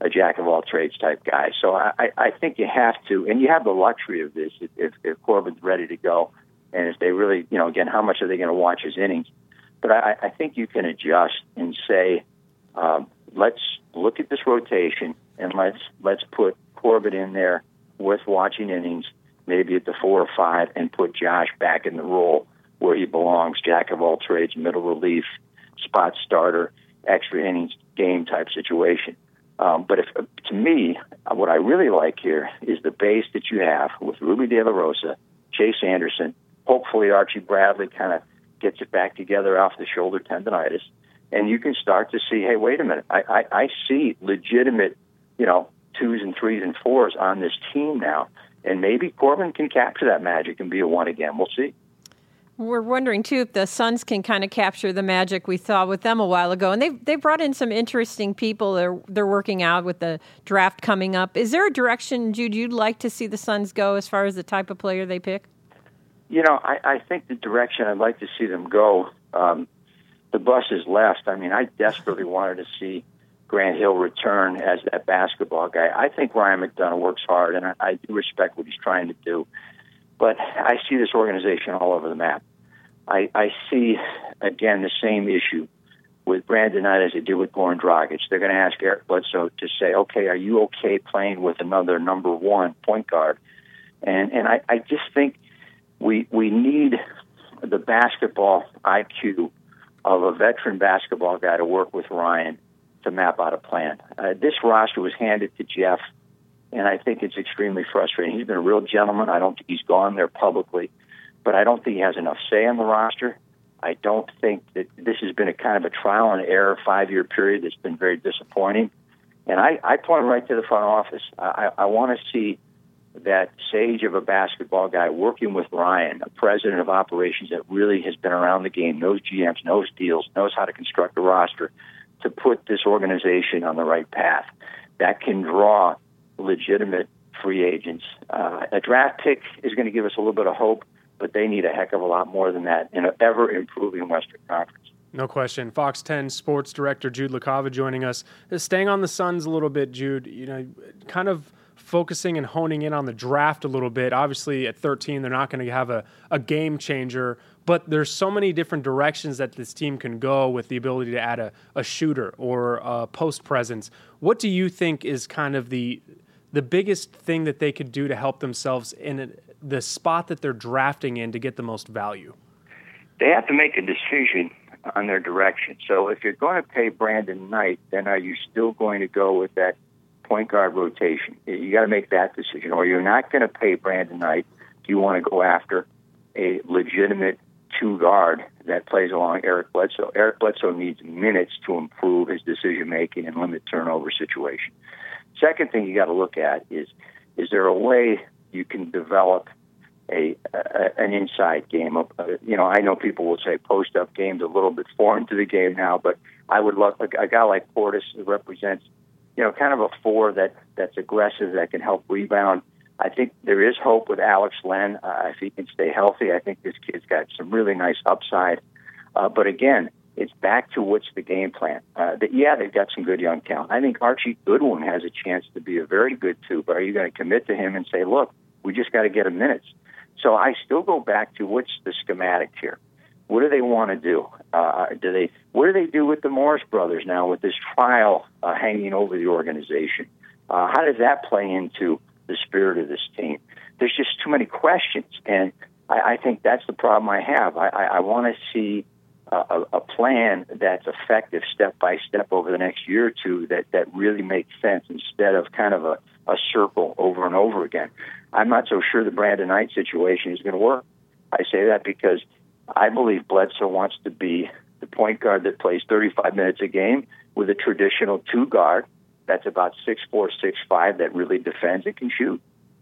a jack of all trades type guy. So I, I think you have to, and you have the luxury of this if, if, if Corbin's ready to go, and if they really, you know, again, how much are they going to watch his innings? But I, I think you can adjust and say, um, let's look at this rotation and let's let's put Corbin in there with watching innings, maybe at the four or five, and put Josh back in the role where he belongs, jack of all trades, middle relief, spot starter, extra innings game type situation. Um, but if, to me, what I really like here is the base that you have with Ruby De La Rosa, Chase Anderson, hopefully Archie Bradley kind of gets it back together off the shoulder tendonitis, and you can start to see, hey, wait a minute, I, I, I see legitimate, you know, twos and threes and fours on this team now, and maybe Corbin can capture that magic and be a one again. We'll see. We're wondering, too, if the Suns can kind of capture the magic we saw with them a while ago. And they they brought in some interesting people. They're, they're working out with the draft coming up. Is there a direction, Jude, you'd like to see the Suns go as far as the type of player they pick? You know, I, I think the direction I'd like to see them go, um, the bus is left. I mean, I desperately wanted to see Grant Hill return as that basketball guy. I think Ryan McDonough works hard, and I, I do respect what he's trying to do. But I see this organization all over the map. I, I see, again, the same issue with Brandon Knight as they did with Goran Dragic. They're going to ask Eric Bledsoe to say, okay, are you okay playing with another number one point guard? And and I, I just think we we need the basketball I Q of a veteran basketball guy to work with Ryan to map out a plan. Uh, this roster was handed to Jeff, and I think it's extremely frustrating. He's been a real gentleman. I don't think he's gone there publicly, but I don't think he has enough say on the roster. I don't think that this has been a kind of a trial and error five-year period that's been very disappointing. And I, I point right to the front office. I, I want to see that sage of a basketball guy working with Ryan, a president of operations that really has been around the game, knows G Ms, knows deals, knows how to construct a roster, to put this organization on the right path that can draw legitimate free agents. Uh, a draft pick is going to give us a little bit of hope, but they need a heck of a lot more than that in an ever-improving Western Conference. No question. Fox ten sports director Jude LaCava joining us. Staying on the Suns a little bit, Jude, you know, kind of focusing and honing in on the draft a little bit. Obviously, at thirteen, they're not going to have a, a game changer, but there's so many different directions that this team can go with the ability to add a, a shooter or a post presence. What do you think is kind of the the biggest thing that they could do to help themselves in the spot that they're drafting in to get the most value? They have to make a decision on their direction. So if you're going to pay Brandon Knight, then are you still going to go with that point guard rotation? You got to make that decision. Or you're not going to pay Brandon Knight. Do you want to go after a legitimate two guard that plays along Eric Bledsoe? Eric Bledsoe needs minutes to improve his decision making and limit turnover situation. Second thing you got to look at is, is there a way you can develop a, a an inside game? Uh, you know, I know people will say post-up game's a little bit foreign to the game now, but I would love a, a guy like Portis who represents, you know, kind of a four that, that's aggressive, that can help rebound. I think there is hope with Alex Len. Uh, if he can stay healthy, I think this kid's got some really nice upside. Uh, but again, it's back to what's the game plan. Uh, that, yeah, they've got some good young talent. I think Archie Goodwin has a chance to be a very good two, but are you going to commit to him and say, look, we just got to get him minutes? So I still go back to what's the schematic here. What do they want to do? Uh, do they? What do they do with the Morris brothers now with this trial uh, hanging over the organization? Uh, how does that play into the spirit of this team? There's just too many questions, and I, I think that's the problem I have. I, I, I want to see a, a plan that's effective step by step over the next year or two that, that really makes sense instead of kind of a, a circle over and over again. I'm not so sure the Brandon Knight situation is going to work. I say that because I believe Bledsoe wants to be the point guard that plays thirty-five minutes a game with a traditional two guard that's about six four, six five that really defends and can shoot.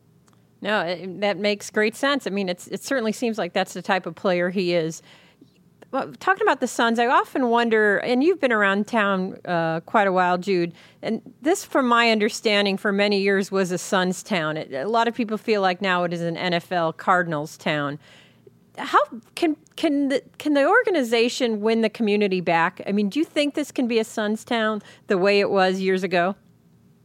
No, it, that makes great sense. I mean, it's, it certainly seems like that's the type of player he is. Well, talking about the Suns, I often wonder, and you've been around town uh, quite a while, Jude, and this, from my understanding, for many years was a Suns town. It, a lot of people feel like now it is an N F L Cardinals town. How can can the can the organization win the community back? I mean, do you think this can be a Suns town the way it was years ago?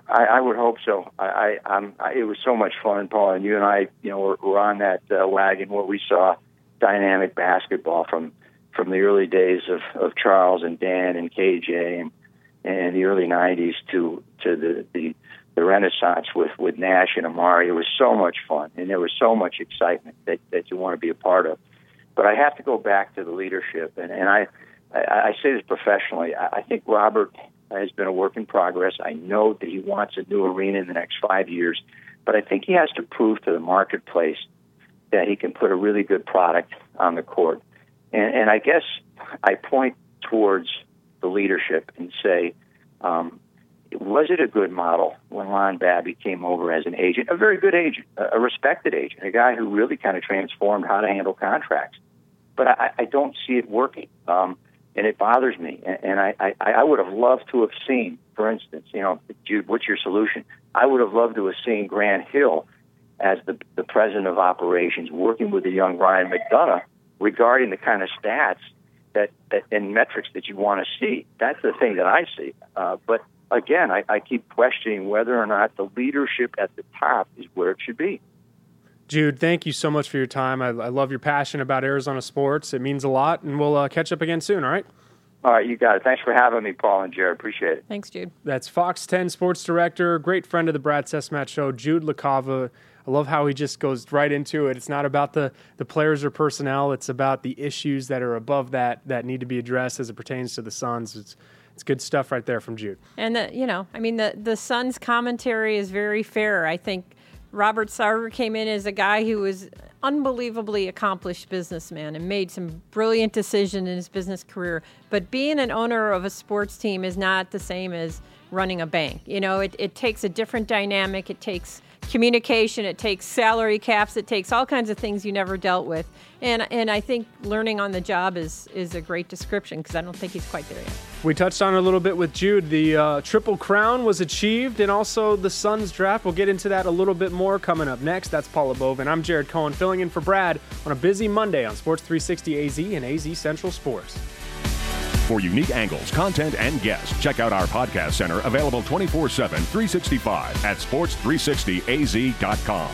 I, I would hope so. I, I, I'm, I, it was so much fun, Paul, and you and I, you know, were, were on that uh, wagon where we saw dynamic basketball from from the early days of, of Charles and Dan and K J and and the early nineties to to the, the the Renaissance with, with Nash and Amari. It was so much fun, and there was so much excitement that, that you want to be a part of. But I have to go back to the leadership, and, and I, I I say this professionally. I, I think Robert has been a work in progress. I know that he wants a new arena in the next five years, but I think he has to prove to the marketplace that he can put a really good product on the court. And, and I guess I point towards the leadership and say, um, was it a good model when Ron Babby came over as an agent, a very good agent, a respected agent, a guy who really kind of transformed how to handle contracts? But I, I don't see it working, um, and it bothers me. And, and I, I, I would have loved to have seen, for instance, you know, Jude, what's your solution? I would have loved to have seen Grant Hill as the, the president of operations working with the young Ryan McDonough regarding the kind of stats that, that and metrics that you want to see. That's the thing that I see. Uh, but again, I, I keep questioning whether or not the leadership at the top is where it should be. Jude, thank you so much for your time. I, I love your passion about Arizona sports. It means a lot, and we'll uh, catch up again soon, all right? All right, you got it. Thanks for having me, Paul and Jared. Appreciate it. Thanks, Jude. That's Fox ten sports director, great friend of the Brad Sesmat Show, Jude LaCava. I love how he just goes right into it. It's not about the, the players or personnel. It's about the issues that are above that that need to be addressed as it pertains to the Suns. It's it's good stuff right there from Jude. And, the, you know, I mean, the, the Suns commentary is very fair. I think Robert Sarver came in as a guy who was unbelievably accomplished businessman and made some brilliant decisions in his business career. But being an owner of a sports team is not the same as running a bank. You know, it, it takes a different dynamic. It takes communication. It takes salary caps. It takes all kinds of things you never dealt with. And and I think learning on the job is is a great description because I don't think he's quite there yet. We touched on it a little bit with Jude. The uh, Triple Crown was achieved, and also the Suns draft. We'll get into that a little bit more coming up next. That's Paula Bovin. I'm Jared Cohen, filling in for Brad on a busy Monday on Sports three sixty A Z and A Z Central Sports. For unique angles, content, and guests, check out our podcast center, available twenty-four seven, three sixty-five at sports three sixty a z dot com.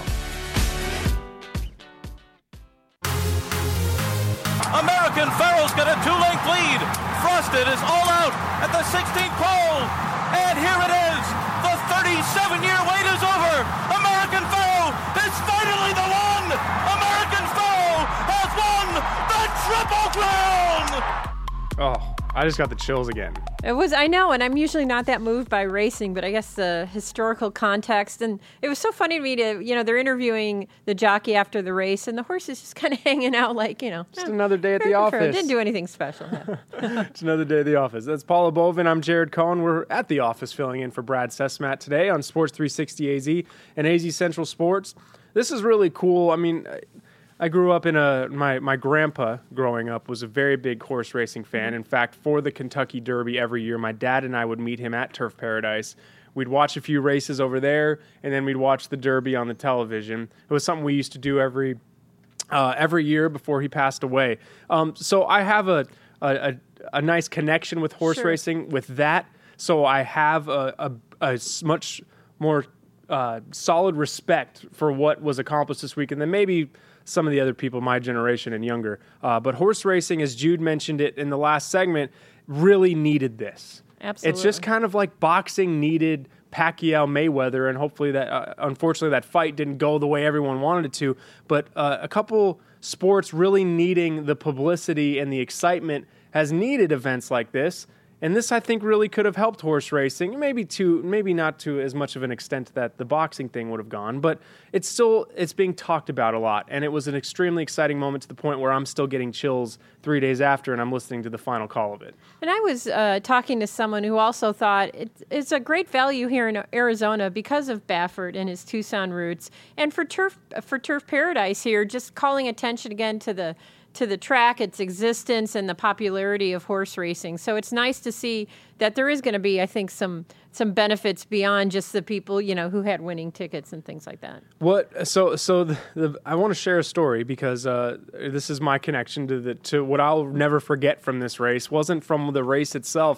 American Pharoah's got a two-length lead. Frosted is all out at the sixteenth pole. And here it is. The thirty-seven-year wait is over. American Pharoah is finally the one. American Pharoah has won the Triple Crown. Oh, I just got the chills again. It was, I know, and I'm usually not that moved by racing, but I guess the historical context, and it was so funny to me to, you know, they're interviewing the jockey after the race, and the horse is just kind of hanging out like, you know. Just eh, another day at the office. Didn't do anything special. Yeah. It's another day at the office. That's Paula Bovin. I'm Jared Cohen. We're at the office filling in for Brad Sesmat today on Sports three sixty A Z and A Z Central Sports. This is really cool. I mean, I grew up in a, my, my grandpa growing up was a very big horse racing fan. Mm-hmm. In fact, for the Kentucky Derby every year, my dad and I would meet him at Turf Paradise. We'd watch a few races over there, and then we'd watch the Derby on the television. It was something we used to do every uh, every year before he passed away. Um, so I have a, a, a nice connection with horse sure. racing with that. So I have a, a, a much more uh, solid respect for what was accomplished this weekend than maybe some of the other people my generation and younger. Uh, but horse racing, as Jude mentioned it in the last segment, really needed this. Absolutely. It's just kind of like boxing needed Pacquiao Mayweather, and hopefully that, uh, unfortunately, that fight didn't go the way everyone wanted it to. But uh, a couple sports really needing the publicity and the excitement has needed events like this. And this, I think, really could have helped horse racing. Maybe to, maybe not to as much of an extent that the boxing thing would have gone, but it's still it's being talked about a lot. And it was an extremely exciting moment to the point where I'm still getting chills three days after, and I'm listening to the final call of it. And I was uh, talking to someone who also thought it, it's a great value here in Arizona because of Baffert and his Tucson roots, and for Turf for Turf Paradise here, just calling attention again to the. to the track, its existence, and the popularity of horse racing. So it's nice to see that there is going to be, I think, some some benefits beyond just the people, you know, who had winning tickets and things like that. What? So, so the, the, I want to share a story because uh, this is my connection to the to what I'll never forget from this race. Wasn't from the race itself,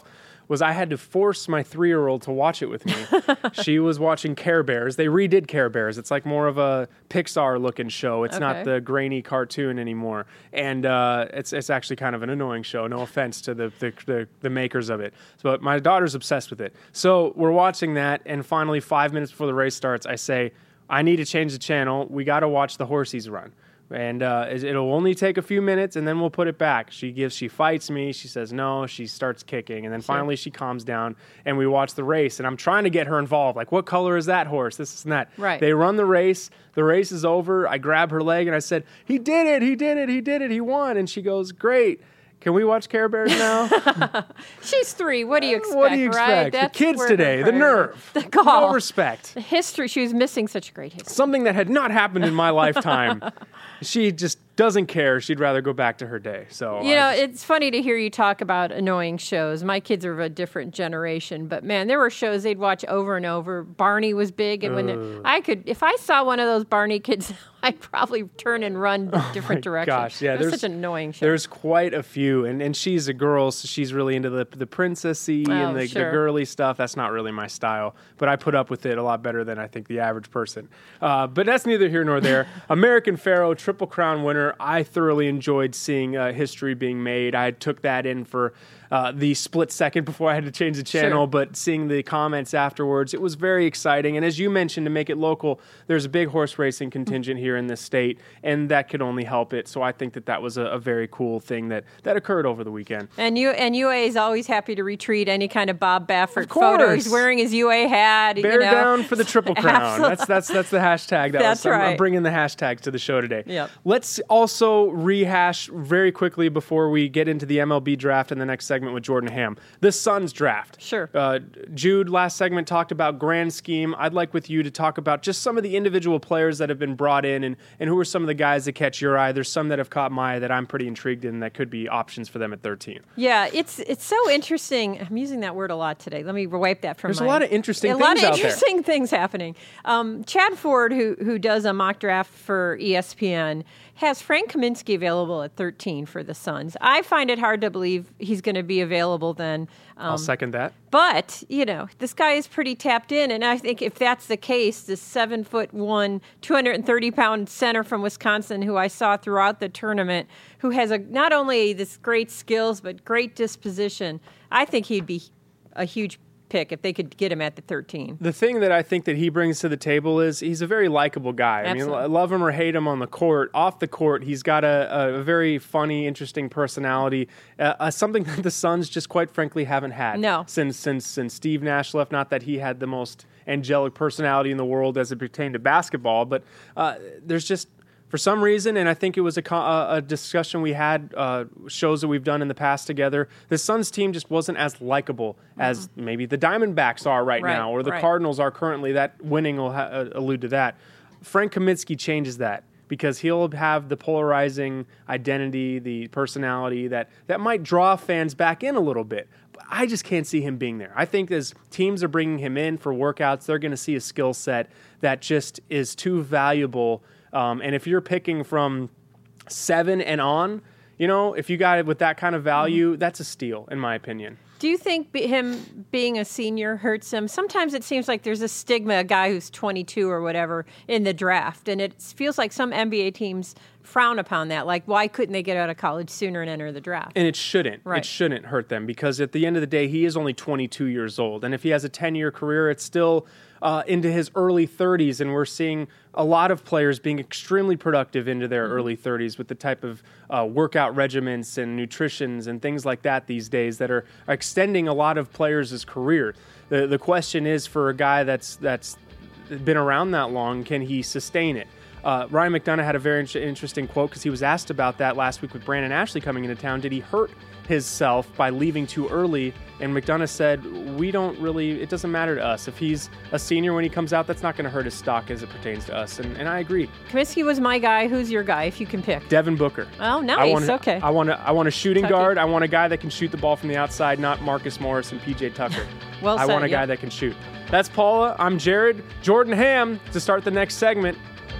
was I had to force my three-year-old to watch it with me. She was watching Care Bears. They redid Care Bears. It's like more of a Pixar-looking show. It's okay. not the grainy cartoon anymore. And uh, it's it's actually kind of an annoying show. No offense to the the, the the makers of it. But my daughter's obsessed with it. So we're watching that, and finally, five minutes before the race starts, I say, I need to change the channel. We got to watch the horsies run. And uh, it'll only take a few minutes, and then we'll put it back. She gives, she fights me. She says no. She starts kicking, and then sure. finally she calms down, and we watch the race. And I'm trying to get her involved. Like, what color is that horse? This and that. Right. They run the race. The race is over. I grab her leg, and I said, "He did it! He did it! He did it! He won!" And she goes, "Great. Can we watch Care Bears now?" She's three. What do you expect? What do you expect? Right? The That's kids today, the nerve, the call, no respect, the history. She was missing such a great history. Something that had not happened in my lifetime. She just doesn't care. She'd rather go back to her day. So you know, just... it's funny to hear you talk about annoying shows. My kids are of a different generation, but man, there were shows they'd watch over and over. Barney was big, and when uh. I could, if I saw one of those Barney kids, I'd probably turn and run a different oh direction. Gosh, yeah, there's there's such an annoying show. There's quite a few, and, and she's a girl, so she's really into the the princessy oh, and the, sure. the girly stuff. That's not really my style, but I put up with it a lot better than I think the average person. Uh, but that's neither here nor there. American Pharoah, Triple Crown winner. I thoroughly enjoyed seeing uh, history being made. I took that in for uh, the split second before I had to change the channel, sure. but seeing the comments afterwards, it was very exciting. And as you mentioned, to make it local, there's a big horse racing contingent here in this state, and that could only help it. So I think that that was a, a very cool thing that, that occurred over the weekend. And you and U A is always happy to retweet any kind of Bob Baffert of course. photo. He's wearing his U A hat. Bear you know. down for the Triple Crown. that's that's that's the hashtag. That that's was, right. I'm, I'm bringing the hashtags to the show today. Yep. Let's also rehash very quickly before we get into the M L B draft in the next segment with Jordan Ham. The Suns draft. Sure. Uh, Jude, last segment talked about grand scheme. I'd like with you to talk about just some of the individual players that have been brought in, and, and who are some of the guys that catch your eye. There's some that have caught my eye that I'm pretty intrigued in that could be options for them at thirteen. Yeah, it's it's so interesting. I'm using that word a lot today. Let me wipe that from There's my... a lot of interesting a things out there. A lot of interesting things happening. Um, Chad Ford, who who does a mock draft for E S P N, has Frank Kaminsky available at thirteen for the Suns. I find it hard to believe he's going to be available then. Um, I'll second that. But, you know, this guy is pretty tapped in, and I think if that's the case, the seven foot one, two hundred thirty pound center from Wisconsin, who I saw throughout the tournament, who has a not only this great skills but great disposition, I think he'd be a huge pick if they could get him at the thirteen. The thing that I think that he brings to the table is he's a very likable guy. Absolutely. I mean, love him or hate him on the court. Off the court, he's got a, a very funny, interesting personality, uh, uh, something that the Suns just quite frankly haven't had no. since since since Steve Nash left. Not that he had the most angelic personality in the world as it pertained to basketball, but uh, there's just for some reason, and I think it was a, a discussion we had, uh, shows that we've done in the past together, the Suns team just wasn't as likable as mm-hmm. maybe the Diamondbacks are right, right now, or the right. Cardinals are currently. That winning will ha- uh, allude to that. Frank Kaminsky changes that because he'll have the polarizing identity, the personality that, that might draw fans back in a little bit. But I just can't see him being there. I think as teams are bringing him in for workouts, they're going to see a skill set that just is too valuable. Um, and if you're picking from seven and on, you know, if you got it with that kind of value, mm-hmm. that's a steal, in my opinion. Do you think be him being a senior hurts him? Sometimes it seems like there's a stigma, a guy who's twenty-two or whatever in the draft, and it feels like some N B A teams frown upon that. Like, why couldn't they get out of college sooner and enter the draft? And it shouldn't. Right. It shouldn't hurt them because at the end of the day, he is only twenty-two years old. And if he has a ten-year career, it's still uh, into his early thirties, and we're seeing a lot of players being extremely productive into their mm-hmm. early thirties with the type of uh, workout regimens and nutritions and things like that these days that are extending a lot of players' career. The the question is for a guy that's that's been around that long, can he sustain it? Uh, Ryan McDonough had a very in- interesting quote because he was asked about that last week with Brandon Ashley coming into town. Did he hurt himself by leaving too early? And McDonough said, we don't really, it doesn't matter to us. If he's a senior when he comes out, that's not going to hurt his stock as it pertains to us. And, and I agree. Kaminsky was my guy. Who's your guy if you can pick? Devin Booker. Oh, nice. I want, okay. I want, a, I want a shooting Tucky. guard. I want a guy that can shoot the ball from the outside, not Marcus Morris and P J Tucker. well I said, want a yeah. guy that can shoot. That's Paula. I'm Jared. Jordan Ham to start the next segment.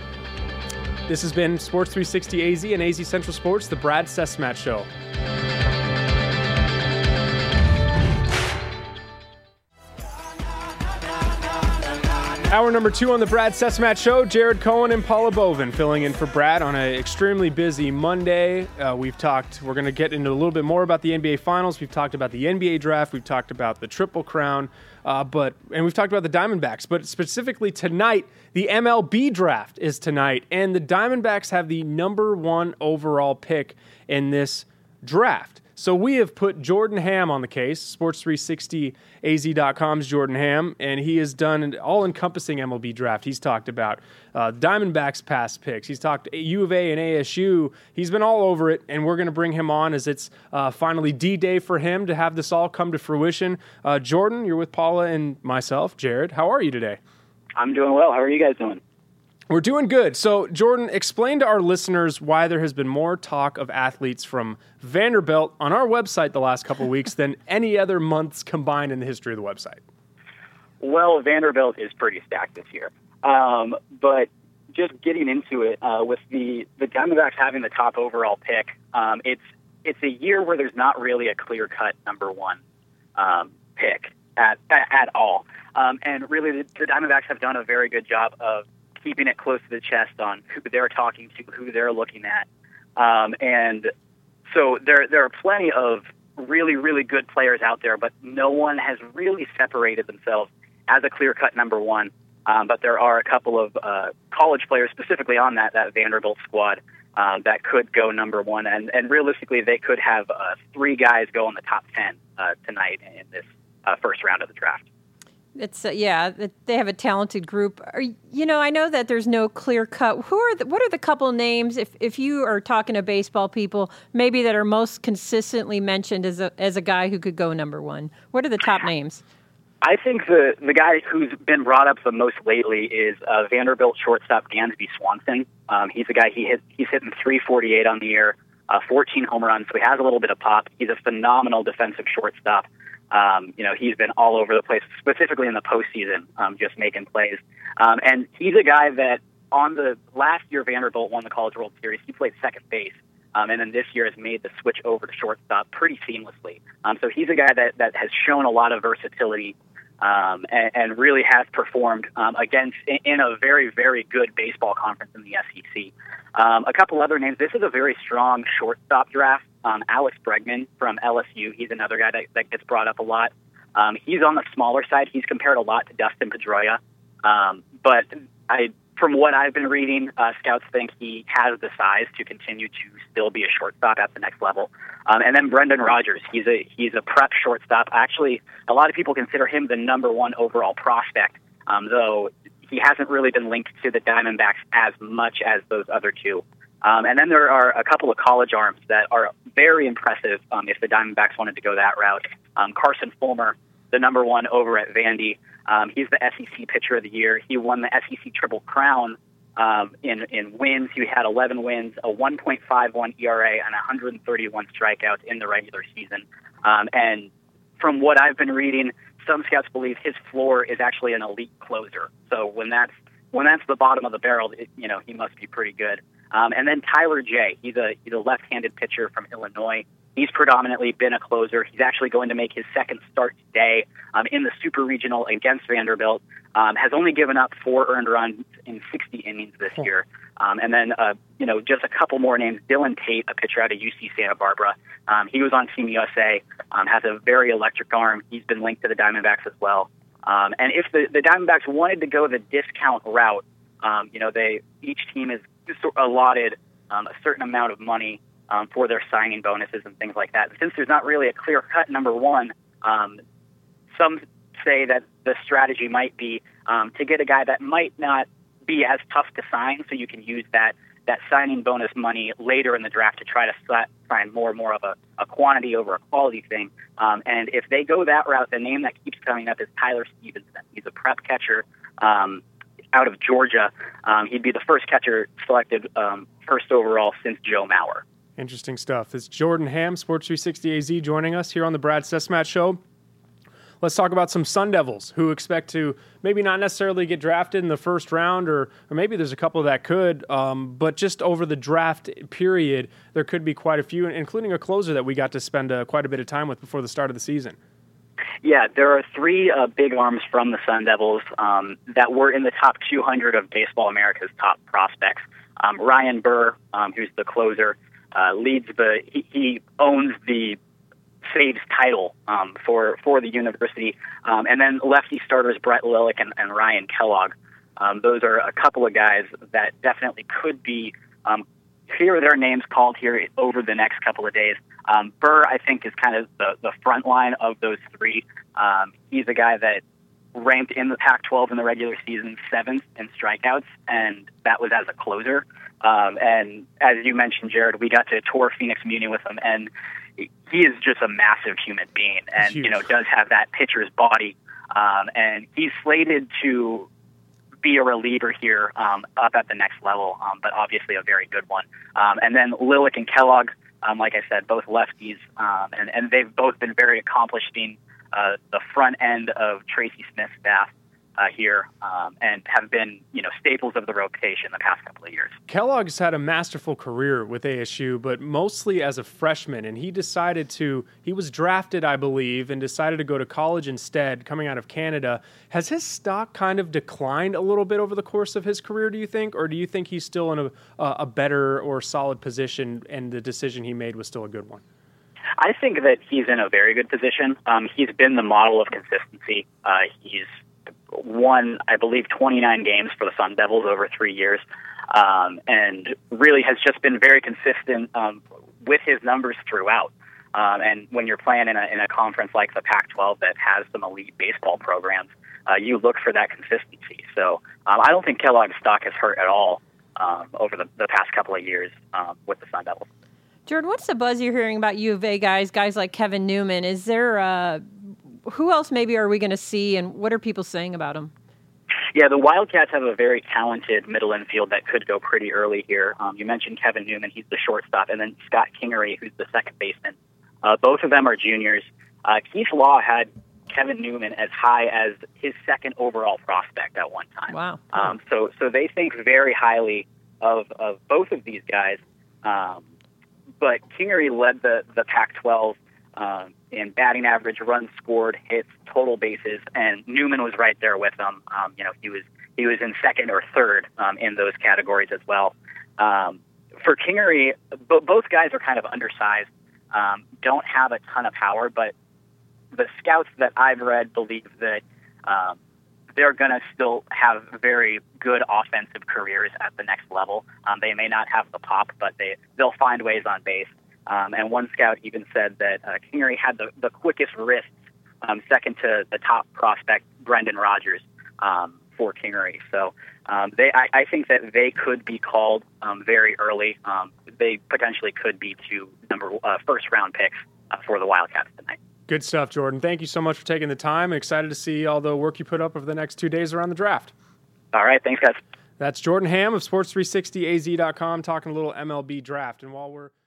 This has been Sports three sixty A Z and A Z Central Sports, the Brad Sesmat Show. Hour number two on the Brad Sesmat Show. Jared Cohen and Paula Bovin filling in for Brad on an extremely busy Monday. Uh, we've talked, we're going to get into a little bit more about the N B A Finals. We've talked about the N B A Draft. We've talked about the Triple Crown. Uh, but and we've talked about the Diamondbacks. But specifically tonight, the M L B Draft is tonight. And the Diamondbacks have the number one overall pick in this draft. So we have put Jordan Ham on the case, Sports three sixty A Z dot com's Jordan Ham, and he has done an all-encompassing M L B draft. He's talked about uh, Diamondbacks past picks. He's talked U of A and A S U. He's been all over it, and we're going to bring him on as it's uh, finally D-Day for him to have this all come to fruition. Uh, Jordan, you're with Paula and myself, Jared. How are you today? I'm doing well. How are you guys doing? We're doing good. So, Jordan, explain to our listeners why there has been more talk of athletes from Vanderbilt on our website the last couple of weeks than any other months combined in the history of the website. Well, Vanderbilt is pretty stacked this year. Um, but just getting into it, uh, with the, the Diamondbacks having the top overall pick, um, it's it's a year where there's not really a clear-cut number one um, pick at, at, at all. Um, and really, the, the Diamondbacks have done a very good job of keeping it close to the chest on who they're talking to, who they're looking at. Um, and so there there are plenty of really, really good players out there, but no one has really separated themselves as a clear-cut number one. Um, but there are a couple of uh, college players specifically on that, that Vanderbilt squad uh, that could go number one. And, and realistically, they could have uh, three guys go in the top ten uh, tonight in this uh, first round of the draft. It's uh, yeah, they have a talented group. Are, you know, I know that there's no clear cut. Who are the, what are the couple names, if if you are talking to baseball people, maybe that are most consistently mentioned as a as a guy who could go number one? What are the top names? I think the the guy who's been brought up the most lately is uh, Vanderbilt shortstop Dansby Swanson. Um, he's a guy he hit he's hitting three forty-eight on the year, uh, fourteen home runs, so he has a little bit of pop. He's a phenomenal defensive shortstop. Um, you know, he's been all over the place, specifically in the postseason, um, just making plays. Um, and he's a guy that on the last year Vanderbilt won the College World Series, he played second base. Um, and then this year has made the switch over to shortstop pretty seamlessly. Um, so he's a guy that, that has shown a lot of versatility um, and, and really has performed um, against in, in a very, very good baseball conference in the S E C. Um, a couple other names. This is a very strong shortstop draft. Um, Alex Bregman from L S U, he's another guy that, that gets brought up a lot. Um, he's on the smaller side. He's compared a lot to Dustin Pedroia. Um, but I, from what I've been reading, uh, scouts think he has the size to continue to still be a shortstop at the next level. Um, and then Brendan Rodgers, he's a he's a prep shortstop. Actually, a lot of people consider him the number one overall prospect, um, though he hasn't really been linked to the Diamondbacks as much as those other two. Um, and then there are a couple of college arms that are very impressive um, if the Diamondbacks wanted to go that route. Um, Carson Fulmer, the number one over at Vandy. Um, he's the S E C Pitcher of the Year. He won the S E C Triple Crown um, in, in wins. He had eleven wins, a one point five one E R A, and one hundred thirty-one strikeouts in the regular season. Um, and from what I've been reading, some scouts believe his floor is actually an elite closer. So when that's when that's the bottom of the barrel, it, you know, he must be pretty good. Um, and then Tyler Jay, he's a he's a left-handed pitcher from Illinois. He's predominantly been a closer. He's actually going to make his second start today um, in the Super Regional against Vanderbilt. Um, has only given up four earned runs in sixty innings this year. Um, and then, uh, you know, just a couple more names. Dylan Tate, a pitcher out of U C Santa Barbara. Um, he was on Team U S A, um, has a very electric arm. He's been linked to the Diamondbacks as well. Um, and if the, the Diamondbacks wanted to go the discount route, um, you know, they each team is allotted um, a certain amount of money um, for their signing bonuses and things like that. And since there's not really a clear-cut number one, um, some say that the strategy might be um, to get a guy that might not be as tough to sign, so you can use that that signing bonus money later in the draft to try to find more and more of a, a quantity over a quality thing. Um, and if they go that route, the name that keeps coming up is Tyler Stevenson. He's a prep catcher um, out of Georgia. Um, he'd be the first catcher selected um, first overall since Joe Mauer. Interesting stuff. It's Jordan Ham, Sports three sixty A Z, joining us here on the Brad Sesmat Show. Let's talk about some Sun Devils who expect to maybe not necessarily get drafted in the first round, or, or maybe there's a couple that could, um, but just over the draft period, there could be quite a few, including a closer that we got to spend uh, quite a bit of time with before the start of the season. Yeah, there are three uh, big arms from the Sun Devils um, that were in the top two hundred of Baseball America's top prospects. Um, Ryan Burr, um, who's the closer, uh, leads the he, he owns the saves title um, for for the university, um, and then lefty starters Brett Lillick and, and Ryan Kellogg. Um, those are a couple of guys that definitely could be um, hear their names called here over the next couple of days. Um, Burr, I think, is kind of the, the front line of those three. Um, he's a guy that ranked in the Pac twelve in the regular season seventh in strikeouts, and that was as a closer. Um, and as you mentioned, Jared, we got to tour Phoenix Muni with him, and he is just a massive human being, and you know does have that pitcher's body. Um, and he's slated to be a reliever here um, up at the next level, um, but obviously a very good one. Um, and then Lillick and Kellogg, um, like I said, both lefties, um, and, and they've both been very accomplished being uh, the front end of Tracy Smith's staff uh, here, um, and have been, you know, staples of the rotation the past couple of years. Kellogg's had a masterful career with A S U, but mostly as a freshman, and he decided to, he was drafted, I believe, and decided to go to college instead, coming out of Canada. Has his stock kind of declined a little bit over the course of his career, do you think, or do you think he's still in a, a better or solid position, and the decision he made was still a good one? I think that he's in a very good position. Um, he's been the model of consistency. Uh, he's won, I believe, twenty-nine games for the Sun Devils over three years, um, and really has just been very consistent um, with his numbers throughout. Um, and when you're playing in a, in a conference like the Pac twelve that has some elite baseball programs, uh, you look for that consistency. So um, I don't think Kellogg's stock has hurt at all um, over the, the past couple of years um, with the Sun Devils. Jordan, what's the buzz you're hearing about U of A guys, guys like Kevin Newman? Is there uh, who else maybe are we going to see, and what are people saying about him? Yeah, the Wildcats have a very talented middle infield that could go pretty early here. Um, you mentioned Kevin Newman, he's the shortstop, and then Scott Kingery, who's the second baseman. Uh, both of them are juniors. Uh, Keith Law had Kevin Newman as high as his second overall prospect at one time. Wow. Um, so, so they think very highly of, of both of these guys. Um, but Kingery led the, the Pac twelve um, in batting average, runs scored, hits, total bases, and Newman was right there with them. Um, you know, he was he was in second or third um, in those categories as well. Um, for Kingery, b- both guys are kind of undersized, um, don't have a ton of power, but the scouts that I've read believe that um, they're going to still have very good offensive careers at the next level. Um, they may not have the pop, but they, they'll find ways on base. Um, and one scout even said that uh, Kingery had the, the quickest wrists, um, second to the top prospect, Brendan Rodgers, um, for Kingery. So um, they, I, I think that they could be called um, very early. Um, they potentially could be two number uh, first-round picks uh, for the Wildcats tonight. Good stuff, Jordan. Thank you so much for taking the time. I'm excited to see all the work you put up over the next two days around the draft. All right. Thanks, guys. That's Jordan Ham of Sports three sixty A Z dot com talking a little M L B draft. And while we're